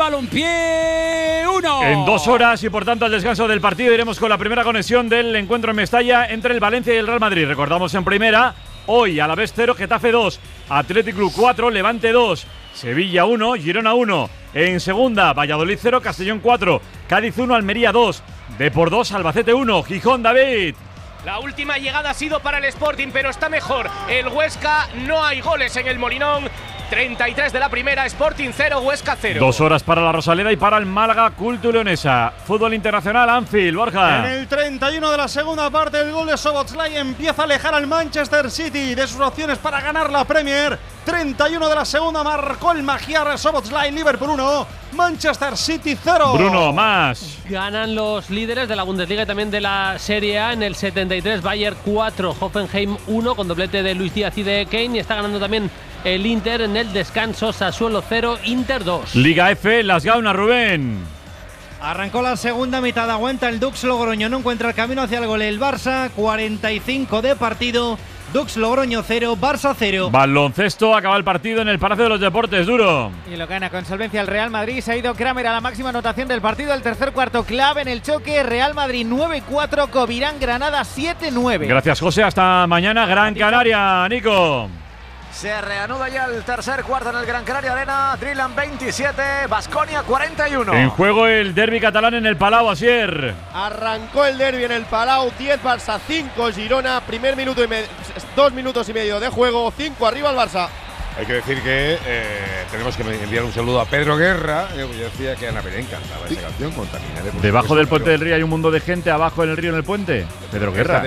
Balompié uno. En dos horas y por tanto al descanso del partido iremos con la primera conexión del encuentro en Mestalla entre el Valencia y el Real Madrid. Recordamos en primera, hoy Alavés cero, Getafe dos, Athletic Club cuatro, Levante dos, Sevilla uno, Girona uno. En segunda, Valladolid cero, Castellón cuatro, Cádiz uno, Almería dos, Depor dos, Albacete uno, Gijón, David. La última llegada ha sido para el Sporting, pero está mejor el Huesca. No hay goles en el Molinón. treinta y tres de la primera, Sporting cero, Huesca cero. Dos horas para la Rosaleda y para el Málaga Cultu Leonesa. Fútbol internacional, Anfield, Borja. En el treinta y uno de la segunda parte, el gol de Szoboszlai empieza a alejar al Manchester City de sus opciones para ganar la Premier. treinta y uno de la segunda, marcó el Magyar Szoboszlai, Liverpool uno, Manchester City cero. Bruno, más. Ganan los líderes de la Bundesliga y también de la Serie A en el setenta y tres, Bayern cuatro, Hoffenheim uno, con doblete de Luis Díaz y de Kane. Y está ganando también el Inter en el descanso, Sassuolo cero, Inter dos. Liga F, Las Gaunas, Rubén. Arrancó la segunda mitad, aguanta el Dux Logroño, no encuentra el camino hacia el gol el Barça, cuarenta y cinco de partido, Dux Logroño cero, Barça cero. Baloncesto, acaba el partido en el Palacio de los Deportes, Duro. Y lo gana con solvencia el Real Madrid. Se ha ido Kramer a la máxima anotación del partido. El tercer cuarto clave en el choque. Real Madrid nueve cuatro, Covirán Granada siete nueve. Gracias, José. Hasta mañana, Gran Canaria, Nico. Se reanuda ya el tercer cuarto en el Gran Canaria Arena. Drilan veintisiete, Baskonia cuarenta y uno. En juego el derbi catalán en el Palau, Asier. Arrancó el derbi en el Palau, diez Barça, cinco Girona, primer minuto y medio, dos minutos y medio de juego, cinco arriba el Barça. Hay que decir que eh, tenemos que enviar un saludo a Pedro Guerra. Yo decía que a Ana Pérez encantaba esa canción, Contaminaré. Debajo del puente del río hay un mundo de gente, abajo en el río en el puente. Pedro Guerra.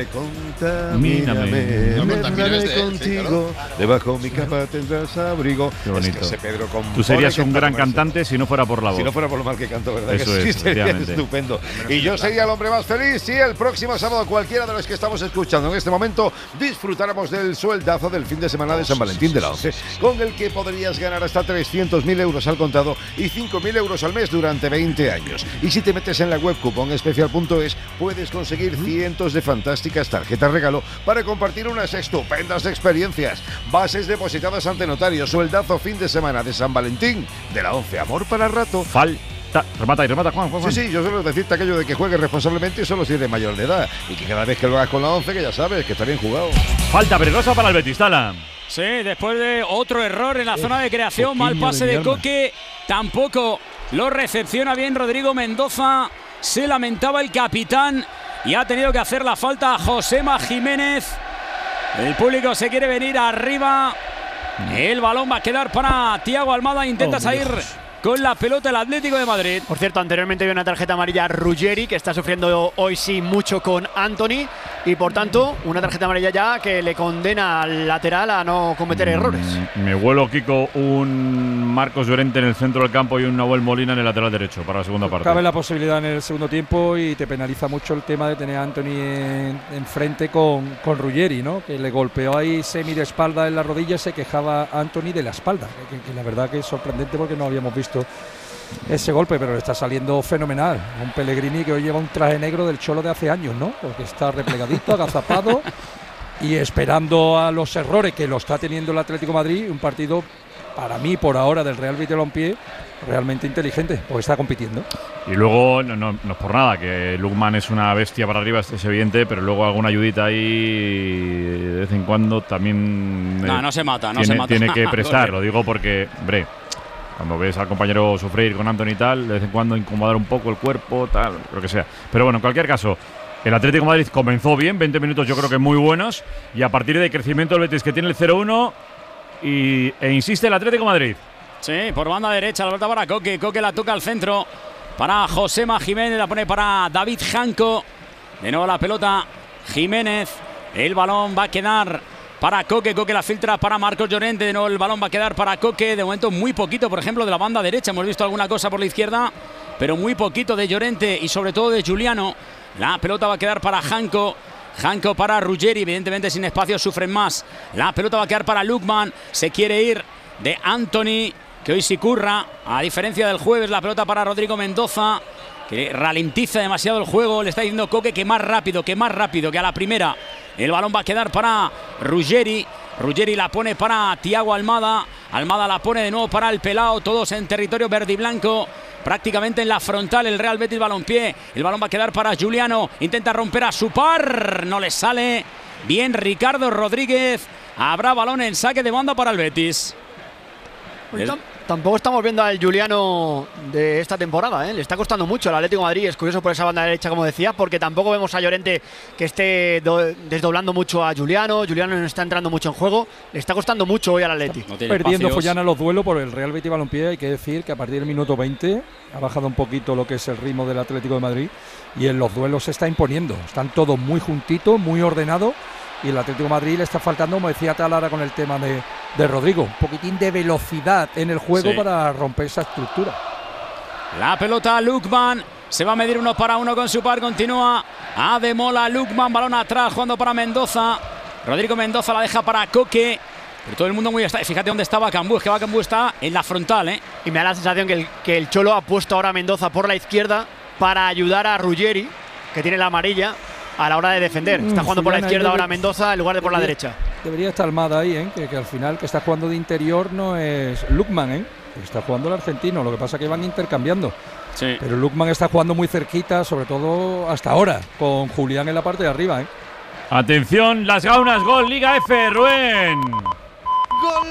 Contamíname, No contamines de él, contigo. Debajo mi capa tendrás abrigo. Qué bonito. Es que ese Pedro compone, Tú serías un canta gran como ese. cantante si no fuera por la voz. Si no fuera por lo mal que canto, ¿verdad? Eso que sí, es, sería efectivamente. estupendo. Y yo sería el hombre más feliz si el próximo sábado cualquiera de los que estamos escuchando en este momento disfrutáramos del sueldazo del fin de semana de San Valentín de la once, con el que podrías ganar hasta trescientos mil euros al contado y cinco mil euros al mes durante veinte años. Y si te metes en la web cuponespecial punto es, puedes conseguir cientos de fantásticas tarjetas regalo para compartir unas estupendas experiencias. Bases depositadas ante notario, sueldazo fin de semana de San Valentín de la once. Amor para rato. Falta. Remata y remata, Juan, Juan, Juan. Sí, sí, yo suelo decirte aquello de que juegues responsablemente solo si eres mayor de edad. Y que cada vez que lo hagas con la once, que ya sabes, que está bien jugado. Falta peligrosa para el Betis, Tala. Sí, después de otro error en la zona de creación, mal poquillo pase de de, mi alma. Coque, tampoco lo recepciona bien Rodrigo Mendoza, se lamentaba el capitán y ha tenido que hacer la falta a Josema Jiménez. El público se quiere venir arriba El balón va a quedar para Thiago Almada. Intenta Oh, salir Dios. con la pelota el Atlético de Madrid. Por cierto, anteriormente había una tarjeta amarilla a Ruggeri, que está sufriendo hoy sí mucho con Anthony, y por tanto una tarjeta amarilla ya que le condena al lateral a no cometer errores. Me vuelo, Kiko, un Marcos Llorente en el centro del campo y un Nahuel Molina en el lateral derecho para la segunda parte. Cabe la posibilidad en el segundo tiempo y te penaliza mucho el tema de tener a Anthony en, en frente con, con Ruggeri, ¿no? Que le golpeó ahí semi de espalda en la rodilla, se quejaba Anthony de la espalda, que, que la verdad que es sorprendente porque no habíamos visto ese golpe, pero le está saliendo fenomenal. Un Pellegrini que hoy lleva un traje negro del Cholo de hace años, ¿no? Porque está replegadito, agazapado y esperando a los errores que lo está teniendo el Atlético de Madrid. Un partido, para mí, por ahora, del Real Betis Balompié, realmente inteligente, porque está compitiendo. Y luego, no, no, no es por nada, que Lukman es una bestia para arriba, es evidente, pero luego alguna ayudita ahí de vez en cuando también No, no se mata, no tiene, se mata. tiene que prestar. Lo digo porque, hombre, cuando ves al compañero sufrir con Anthony y tal, de vez en cuando incomodar un poco el cuerpo, tal, lo que sea. Pero bueno, en cualquier caso, el Atlético de Madrid comenzó bien, veinte minutos yo creo que muy buenos, y a partir de crecimiento del Betis, que tiene el cero uno, y, e insiste el Atlético de Madrid. Sí, por banda derecha, la pelota para Coque. Coque la toca al centro para Josema Jiménez, la pone para David Janko. De nuevo la pelota Jiménez. El balón va a quedar para Coque. Coque la filtra para Marcos Llorente. De nuevo el balón va a quedar para Coque. De momento muy poquito, por ejemplo, de la banda derecha. Hemos visto alguna cosa por la izquierda, pero muy poquito de Llorente y sobre todo de Giuliano. La pelota va a quedar para Janko. Janko para Ruggeri, evidentemente sin espacio sufren más. La pelota va a quedar para Lukman. Se quiere ir de Anthony, que hoy sí curra, a diferencia del jueves. La pelota para Rodrigo Mendoza, que ralentiza demasiado el juego. Le está diciendo Coque que más rápido, que más rápido, que a la primera. El balón va a quedar para Ruggeri. Ruggeri la pone para Thiago Almada. Almada la pone de nuevo para el Pelao. Todos en territorio verde y blanco. Prácticamente en la frontal el Real Betis Balompié. El balón va a quedar para Giuliano. Intenta romper a su par. No le sale. Bien Ricardo Rodríguez. Habrá balón en saque de banda para el Betis. El... Tampoco estamos viendo al Giuliano de esta temporada, ¿eh? Le está costando mucho al Atlético de Madrid. Es curioso por esa banda derecha, como decía, porque tampoco vemos a Llorente que esté desdoblando mucho a Giuliano. Giuliano no está entrando mucho en juego. Le está costando mucho hoy al Atlético. No perdiendo Follana los duelos por el Real Betis Balompié. Hay que decir que a partir del minuto veinte ha bajado un poquito lo que es el ritmo del Atlético de Madrid y en los duelos se está imponiendo. Están todos muy juntitos, muy ordenados. Y el Atlético de Madrid le está faltando, como decía Talara con el tema de, de Rodrigo, un poquitín de velocidad en el juego, sí, para romper esa estructura. La pelota Lukman, se va a medir uno para uno con su par, continúa Ademola, Lukman, balón atrás, jugando para Mendoza. Rodrigo Mendoza la deja para Coque. Pero todo el mundo muy está. Fíjate dónde está Bacambú, es que Bacambú está en la frontal, ¿eh? Y me da la sensación que el, que el Cholo ha puesto ahora a Mendoza por la izquierda para ayudar a Ruggeri, que tiene la amarilla, a la hora de defender. Está jugando por la izquierda ahora Mendoza en lugar de por la derecha. Debería estar Almada ahí, ¿eh? que, que al final que está jugando de interior no es Lukman, ¿eh? Que está jugando el argentino. Lo que pasa es que van intercambiando. Sí. Pero Lukman está jugando muy cerquita, sobre todo hasta ahora, con Julián en la parte de arriba, ¿eh? Atención, las gaunas, gol, Liga F, Rubén. Gol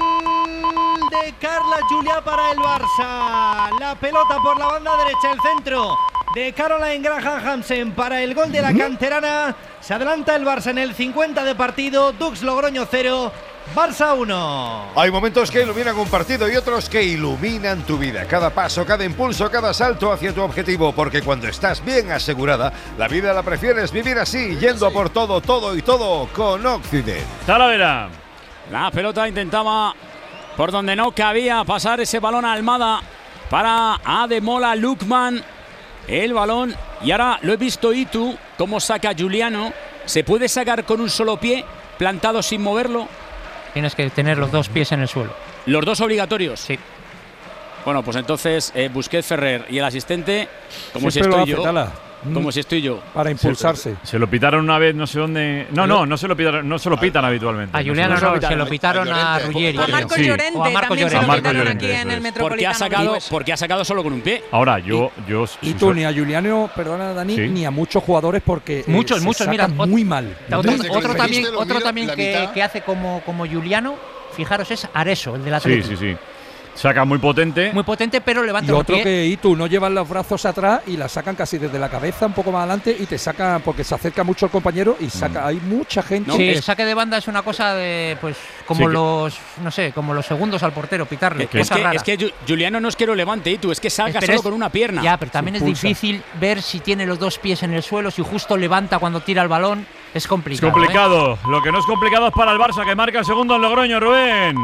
de Carla Juliá para el Barça. La pelota por la banda derecha, el centro de Caroline Graham Hansen para el gol de la canterana. Se adelanta el Barça en el cincuenta de partido. Dux Logroño cero, Barça uno. Hay momentos que iluminan un partido y otros que iluminan tu vida. Cada paso, cada impulso, cada salto hacia tu objetivo. Porque cuando estás bien asegurada, la vida la prefieres vivir así, yendo a por todo, todo y todo con Occident. Talavera. La pelota intentaba, por donde no cabía, pasar ese balón a Almada para Ademola Lukman. El balón, y ahora lo he visto Itu, cómo saca a Giuliano. ¿Se puede sacar con un solo pie, plantado sin moverlo? Tienes que tener los dos pies en el suelo. ¿Los dos obligatorios? Sí. Bueno, pues entonces eh, Busquets, Ferrer y el asistente, como Siempre si lo estoy hace, yo. Tala. Como si estoy yo. Para impulsarse. Se, se lo pitaron una vez, no sé dónde. No, no, no se lo pitaron, no se lo pitan habitualmente. A Giuliano no, no, se lo pitaron a Ruggeri. A Marcos Llorente, o a Marcos también Llorente. se lo pitaron Llorente, aquí en el Metropolitano. Porque ha sacado, porque ha sacado solo con un pie. Ahora, yo. yo y tú, ni a Giuliano, perdona Dani, ¿Sí? ni a muchos jugadores porque. Eh, muchos, se muchos, sacan mira. Muy mal. Otro, otro también, otro también que, que hace como, como Giuliano, fijaros, es Areso, el del Atlético. Sí, sí, sí. Saca muy potente. Muy potente, pero levanta Y el otro pie. que Itu no llevan los brazos atrás y la sacan casi desde la cabeza un poco más adelante y te sacan porque se acerca mucho el compañero y saca. Mm. Hay mucha gente. Sí, el saque de banda es una cosa de, pues, como Sí, los, no sé, como los segundos al portero, pitarle. Es que, es que Juliano no es que lo levante, Itu, es que salga Pero solo es- con una pierna. Ya, pero también es Impulsa. difícil ver si tiene los dos pies en el suelo, si justo levanta cuando tira el balón. Es Es complicado. complicado. Lo que no es complicado es para el Barça, que marca el segundo en Logroño, Rubén.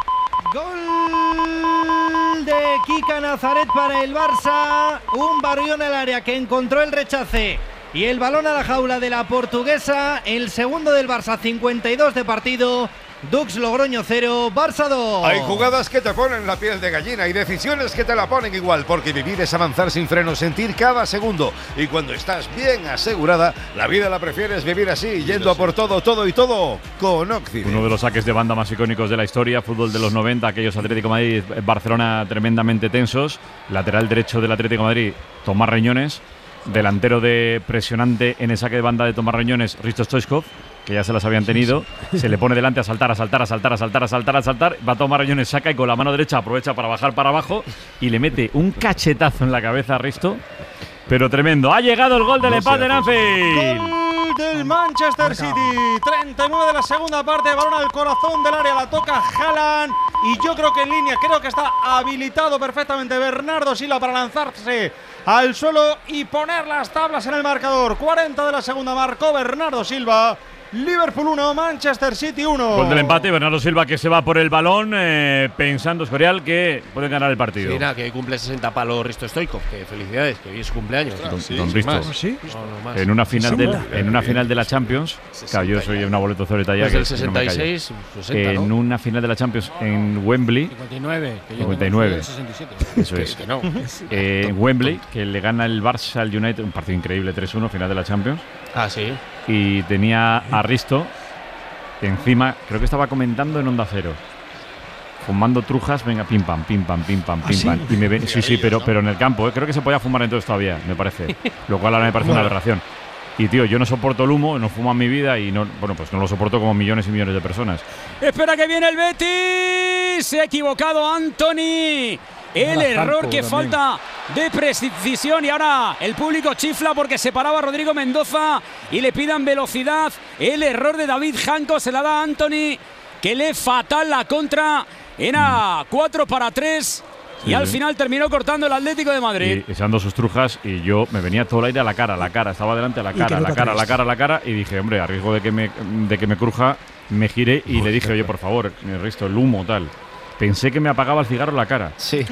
Gol de Kika Nazaret para el Barça. Un barrión al área que encontró el rechace. Y el balón a la jaula de la portuguesa. El segundo del Barça, cincuenta y dos de partido. Dux Logroño cero, Barça dos. Hay jugadas que te ponen la piel de gallina y decisiones que te la ponen igual, porque vivir es avanzar sin freno, sentir cada segundo. Y cuando estás bien asegurada, la vida la prefieres vivir así, yendo a por todo, todo y todo con Occident. Uno de los saques de banda más icónicos de la historia, fútbol de los noventa, aquellos Atlético de Madrid, Barcelona tremendamente tensos. Lateral derecho del Atlético de Madrid, Tomás Reñones. Delantero de presionante en el saque de banda de Tomás Reñones, Risto Stoichkov, que ya se las habían tenido. Se le pone delante a saltar, a saltar, a saltar, a saltar, a saltar, a saltar. Va Tomás Reñones, saca y con la mano derecha aprovecha para bajar para abajo y le mete un cachetazo en la cabeza a Risto. Pero tremendo. Ha llegado el gol del No empate sé, en Anfield. Gol del Manchester City. treinta y nueve de la segunda parte. Balón al corazón del área. La toca Haaland. Y yo creo que en línea, creo que está habilitado perfectamente Bernardo Silva para lanzarse al suelo y poner las tablas en el marcador. cuarenta de la segunda marcó Bernardo Silva. Liverpool uno, Manchester City uno. Gol del empate, Bernardo Silva que se va por el balón, eh, pensando Escorial que puede ganar el partido. Sí, nada, que hoy cumple sesenta palos Risto Stoichkov, que felicidades, que hoy es su cumpleaños. Don, Sí, don sin Risto. más. ¿Sí? No, no más. En una final del, sesenta. en una final de la Champions, claro, yo soy una boletozoreta ya. Desde el que no me callo. sesenta y seis, sesenta, ¿no? En una final de la Champions en Wembley. cincuenta y nueve. Que yo cincuenta y nueve. del sesenta y siete. Eso Que- es. que no. Eh, en Wembley, que le gana el Barça al United, un partido increíble, tres uno, final de la Champions. Ah, sí. Y tenía a Risto encima, creo que estaba comentando en Onda Cero. Fumando trujas, venga, pim pam, pim pam, pim pam, ¿Ah, pim sí? pam. Y me ven, sí, sí, pero, ¿no? pero en el campo, ¿eh? Creo que se podía fumar entonces todavía, me parece. Lo cual ahora me parece una Bueno. aberración. Y tío, yo no soporto el humo, no fumo en mi vida y no, bueno, pues no lo soporto como millones y millones de personas. Espera que viene el Betis. Se ha equivocado Anthony. El Mala error Janko que también. falta de precisión. Y ahora el público chifla porque se paraba Rodrigo Mendoza y le pidan velocidad. El error de David Janko se la da a Anthony, que lee fatal la contra. Era cuatro para tres. Sí, y al sí. final terminó cortando el Atlético de Madrid. Y echando sus trujas y yo me venía todo el aire a la cara, a la cara, estaba delante a la Y cara, que a no la te cara, a la atreves. cara, a la cara y dije, hombre, a riesgo de que me, de que me cruja, me giré y le dije, oye, por favor, el resto, el humo, tal. Pensé que me apagaba el cigarro en la cara. Sí.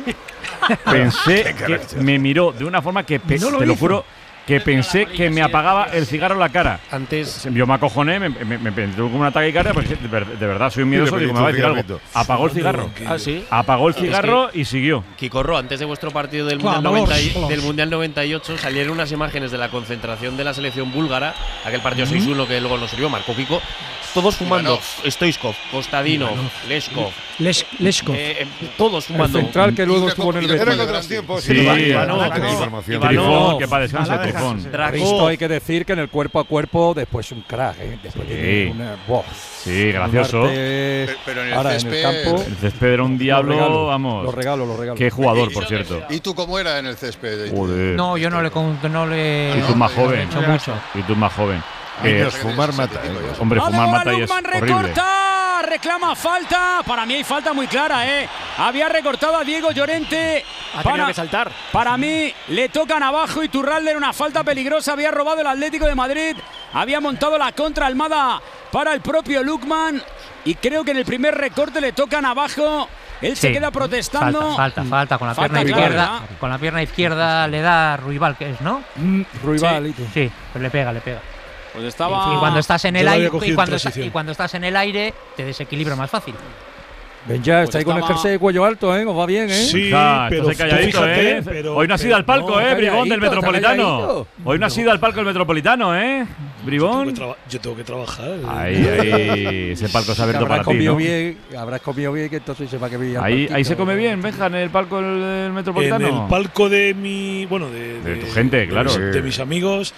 Pensé que me miró de una forma que, pe- No lo te lo hizo. juro, que pensé que me apagaba el cigarro en la cara. Antes. Yo me acojoné, me, me, me, me tuve como un ataque de cara, porque de, ver- de verdad soy un miedoso, Sí, digo, le me va a decir pediste un algo. cigarrito. Apagó el cigarro. Ah, sí. Apagó el Es cigarro que- y siguió. Quicorro, antes de vuestro partido del Claro, Mundial, noventa y- vamos. del Mundial noventa y ocho salieron unas imágenes de la concentración de la selección búlgara, aquel partido Ujú. seis uno que luego nos sirvió, marcó Kiko, todos fumando. Ivanov. Stoichkov, Kostadinov, Ivanov. Leskov. Les- Leskov. Eh, eh, todos fumando. El central que luego estuvo en el Era Betis. con los tiempos. Sí, Ivanov, Ivanov, Ivanov, Ivanov, información. Trifón, que para descanse, Trifón. Risto, hay que decir que en el cuerpo a cuerpo después un crack, ¿eh? Después Sí. tiene una, buah, Sí, gracioso. un arte- Pero- pero en el ahora, césped- en el campo. El césped era un diablo, regalo, vamos. lo regalo, lo regalo. Qué jugador, por cierto. ¿Y tú cómo era en el césped? Joder. No, yo no le, con- no le Y tú más joven. he hecho mucho. Y tú más joven. Niños, fumar mata. ¿eh? Hombre, fumar Ahora mata y es Lukman horrible. recorta, reclama falta. Para mí hay falta muy clara, ¿eh? Había recortado a Diego Llorente. Ha tenido que saltar. Para mí le tocan abajo y Turralde era una falta peligrosa. Había robado el Atlético de Madrid. Había montado la contra Almada para el propio Lukman. Y creo que en el primer recorte le tocan abajo. Él se Sí, queda protestando. Falta, falta, falta. Con la Falta pierna clara, izquierda. ¿verdad? Con la pierna izquierda le da Ruibal, que es, ¿no? Ruibal, sí, sí, pues le pega, le pega. Pues estaba. Y cuando estás en Yo el lo había aire cogido y en cuando, está- transición. y cuando estás en el aire te desequilibra más fácil. Ven ya, Pues estáis con el estaba- jersey de cuello alto, ¿eh? Os va bien, ¿eh? Sí, Hija, pero estás ahí calladito, fíjate, ¿eh? pero- Hoy no has ido pero- al palco, no, ¿eh, Bribón, del calladito, está Metropolitano? calladito. Hoy no has ido al palco del Metropolitano, ¿eh? Yo tengo que Bribón. traba- Yo tengo que trabajar. Ahí, ahí. Ese palco se ha abierto habrás para ti, comido ¿no? bien, habrás comido bien, que entonces sepa que veía. Ahí, ahí se come bien, Benja, en el palco del, del En Metropolitano. el palco de mi. Bueno, de. De tu gente, claro. mis- De mis amigos.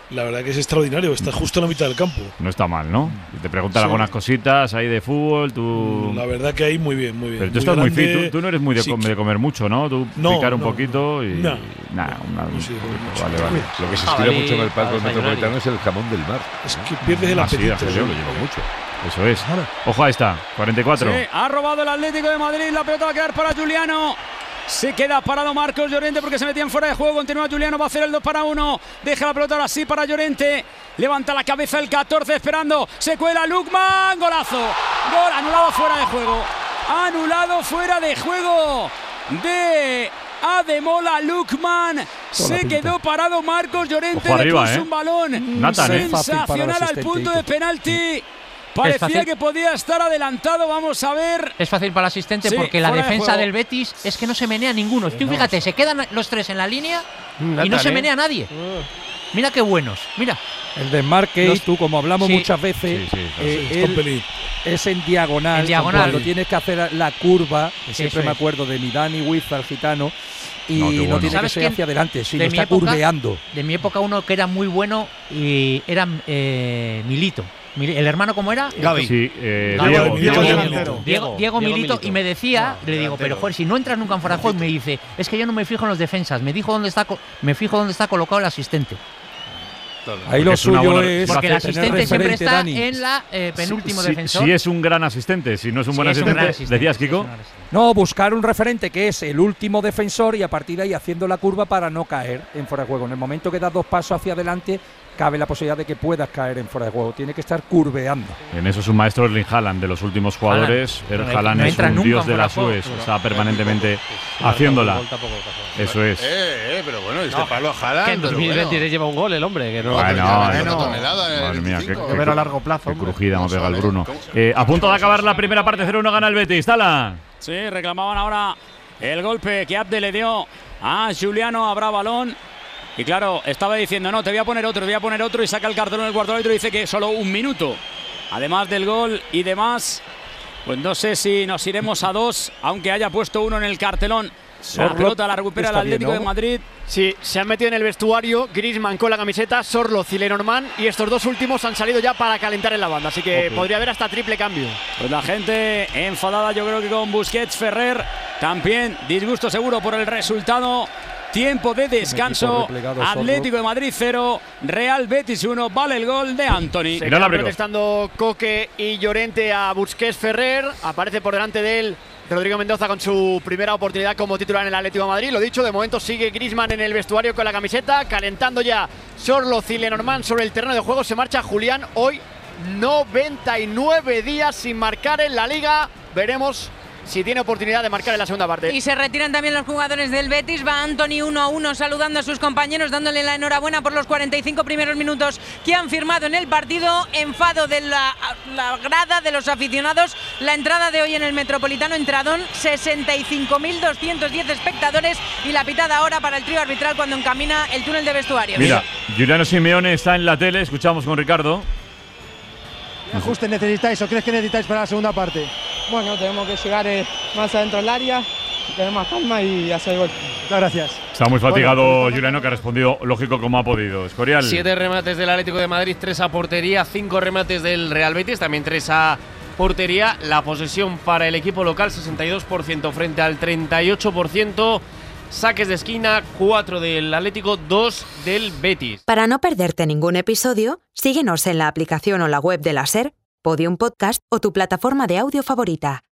la verdad que es extraordinario, está justo en la mitad del campo. No está mal, ¿no? Y te preguntan Sí. algunas cositas ahí de fútbol, tú… La verdad que ahí muy bien, muy bien. Pero tú muy estás muy grande. fit, tú, tú no eres muy de, Sí, com- de comer mucho, ¿no? Tú No, picar un no, poquito y… no. Nada, una, un poquito, vale, vale. Lo que se Ah, estira vale, mucho en el para parque desayunar. metropolitano es el jamón del mar. Es que pierdes el Ah, sí, apetito. hace yo ¿sí? lo llevo mucho. Eso es. Ojo a esta, cuarenta y cuatro. Sí, ha robado el Atlético de Madrid. La pelota va a quedar para Juliano. Se queda parado Marcos Llorente porque se metían fuera de juego. Continúa Juliano, va a hacer el dos para uno. Deja la pelota ahora sí para Llorente. Levanta la cabeza el catorce esperando. Se cuela Lukman. Golazo. Gol anulado fuera de juego. Anulado fuera de juego de Ademola Lukman. Se pinta. quedó parado Marcos Llorente. Ojo Le arriba, puso ¿eh? un balón Nathan, ¿eh? sensacional al punto de penalti. Parecía fácil. que podía estar adelantado. Vamos a ver. Es fácil para el asistente Sí, porque la fuera de defensa juego. del Betis es que no se menea ninguno. Tú fíjate, se quedan los tres en la línea y no Nathan, se ¿eh? menea nadie. Mira qué buenos, mira. El desmarque, Los- y tú, como hablamos Sí. muchas veces, Sí, sí, eh, sí, él Stompelín. es en diagonal. En diagonal. Cuando tienes que hacer la curva, que siempre Eso me es. acuerdo de mi Dani Wiza, el gitano, y No, no, qué bueno. tiene que ¿Sabes ser quién? hacia adelante, sino De mi está época- curveando. De mi época uno que era muy bueno y era eh, Milito. Mili- ¿El hermano cómo era? Gavi. Sí, eh, Gavi. Diego. Diego, Diego Diego, Milito. Diego, Diego Milito. Y me decía, le digo, delantero. pero joder, si no entras nunca en fuera de juego, y me dice, es que yo no me fijo en los defensas, me dijo dónde está, co- me fijo dónde está colocado el asistente. Ahí lo Porque es una suyo buena- es Porque el tener asistente siempre referente, está Dani. en la eh, penúltimo Si- defensor. Si es un gran asistente, si no es un Sí, buen es un asistente, gran asistente, decías, Kiko. No, buscar un referente que es el último defensor y a partir de ahí haciendo la curva para no caer en fuera de juego. En el momento que das dos pasos hacia adelante, cabe la posibilidad de que puedas caer en fuera de juego. Tiene que estar curveando. En eso es un maestro Erling Haaland, de los últimos jugadores. Haaland. Erling No Haaland es entra un nunca dios en de fuera las de juego. U E S, está permanentemente haciéndola. Eso es. Eh, eh, pero bueno, este palo a Haaland. Que en pero dos mil veintitrés bueno. lleva un gol el hombre. Que no Bueno, ya, no, una tonelada en el madre mía, qué, veinticinco. qué- Yo ver a largo plazo, Qué crujida me pega el Bruno. Eh, a punto de acabar la primera parte, cero uno gana el Betis. Tala. Sí, reclamaban ahora el golpe que Abde le dio a Juliano. Habrá balón. Y claro, estaba diciendo, no, te voy a poner otro, te voy a poner otro. Y saca el cartón en el cuarto árbitro y dice que solo un minuto. Además del gol y demás, pues no sé si nos iremos a dos, aunque haya puesto uno en el cartelón. La Sorlo pelota la recupera el está bien, Atlético ¿no? de Madrid. Sí, se han metido en el vestuario Griezmann con la camiseta, Sorlo, Zilenormand y estos dos últimos han salido ya para calentar en la banda, así que Ok. podría haber hasta triple cambio. Pues la gente enfadada, yo creo que con Busquets, Ferrer, también disgusto seguro por el resultado. Tiempo de descanso. replegado, Sorlo. Atlético de Madrid cero, Real Betis uno. Vale el gol de Anthony. Se quedan protestando Coque y Llorente a Busquets Ferrer. Aparece por delante de él Rodrigo Mendoza con su primera oportunidad como titular en el Atlético de Madrid. Lo dicho, de momento sigue Griezmann en el vestuario con la camiseta, calentando ya Sorlo, Zilenormand sobre el terreno de juego. Se marcha Julián hoy, noventa y nueve días sin marcar en la Liga. Veremos si tiene oportunidad de marcar en la segunda parte. Y se retiran también los jugadores del Betis. Va Anthony uno a uno saludando a sus compañeros, dándole la enhorabuena por los cuarenta y cinco primeros minutos que han firmado en el partido. Enfado de la, la grada, de los aficionados. La entrada de hoy en el Metropolitano, entradón, sesenta y cinco mil doscientos diez espectadores. Y la pitada ahora para el trío arbitral cuando encamina el túnel de vestuario. Mira, Juliano Simeone está en la tele, escuchamos con Ricardo. ¿Qué ajuste necesitáis o crees que necesitáis para la segunda parte? Bueno, tenemos que llegar eh, más adentro del área, tener más calma y hacer el gol. Muchas gracias. Está muy fatigado Juliano, que ha respondido lógico como ha podido. Escorial. Siete remates del Atlético de Madrid, tres a portería, cinco remates del Real Betis, también tres a portería. La posesión para el equipo local, sesenta y dos por ciento frente al treinta y ocho por ciento. Saques de esquina, cuatro del Atlético, dos del Betis. Para no perderte ningún episodio, síguenos en la aplicación o la web de la SER, Podium Podcast o tu plataforma de audio favorita.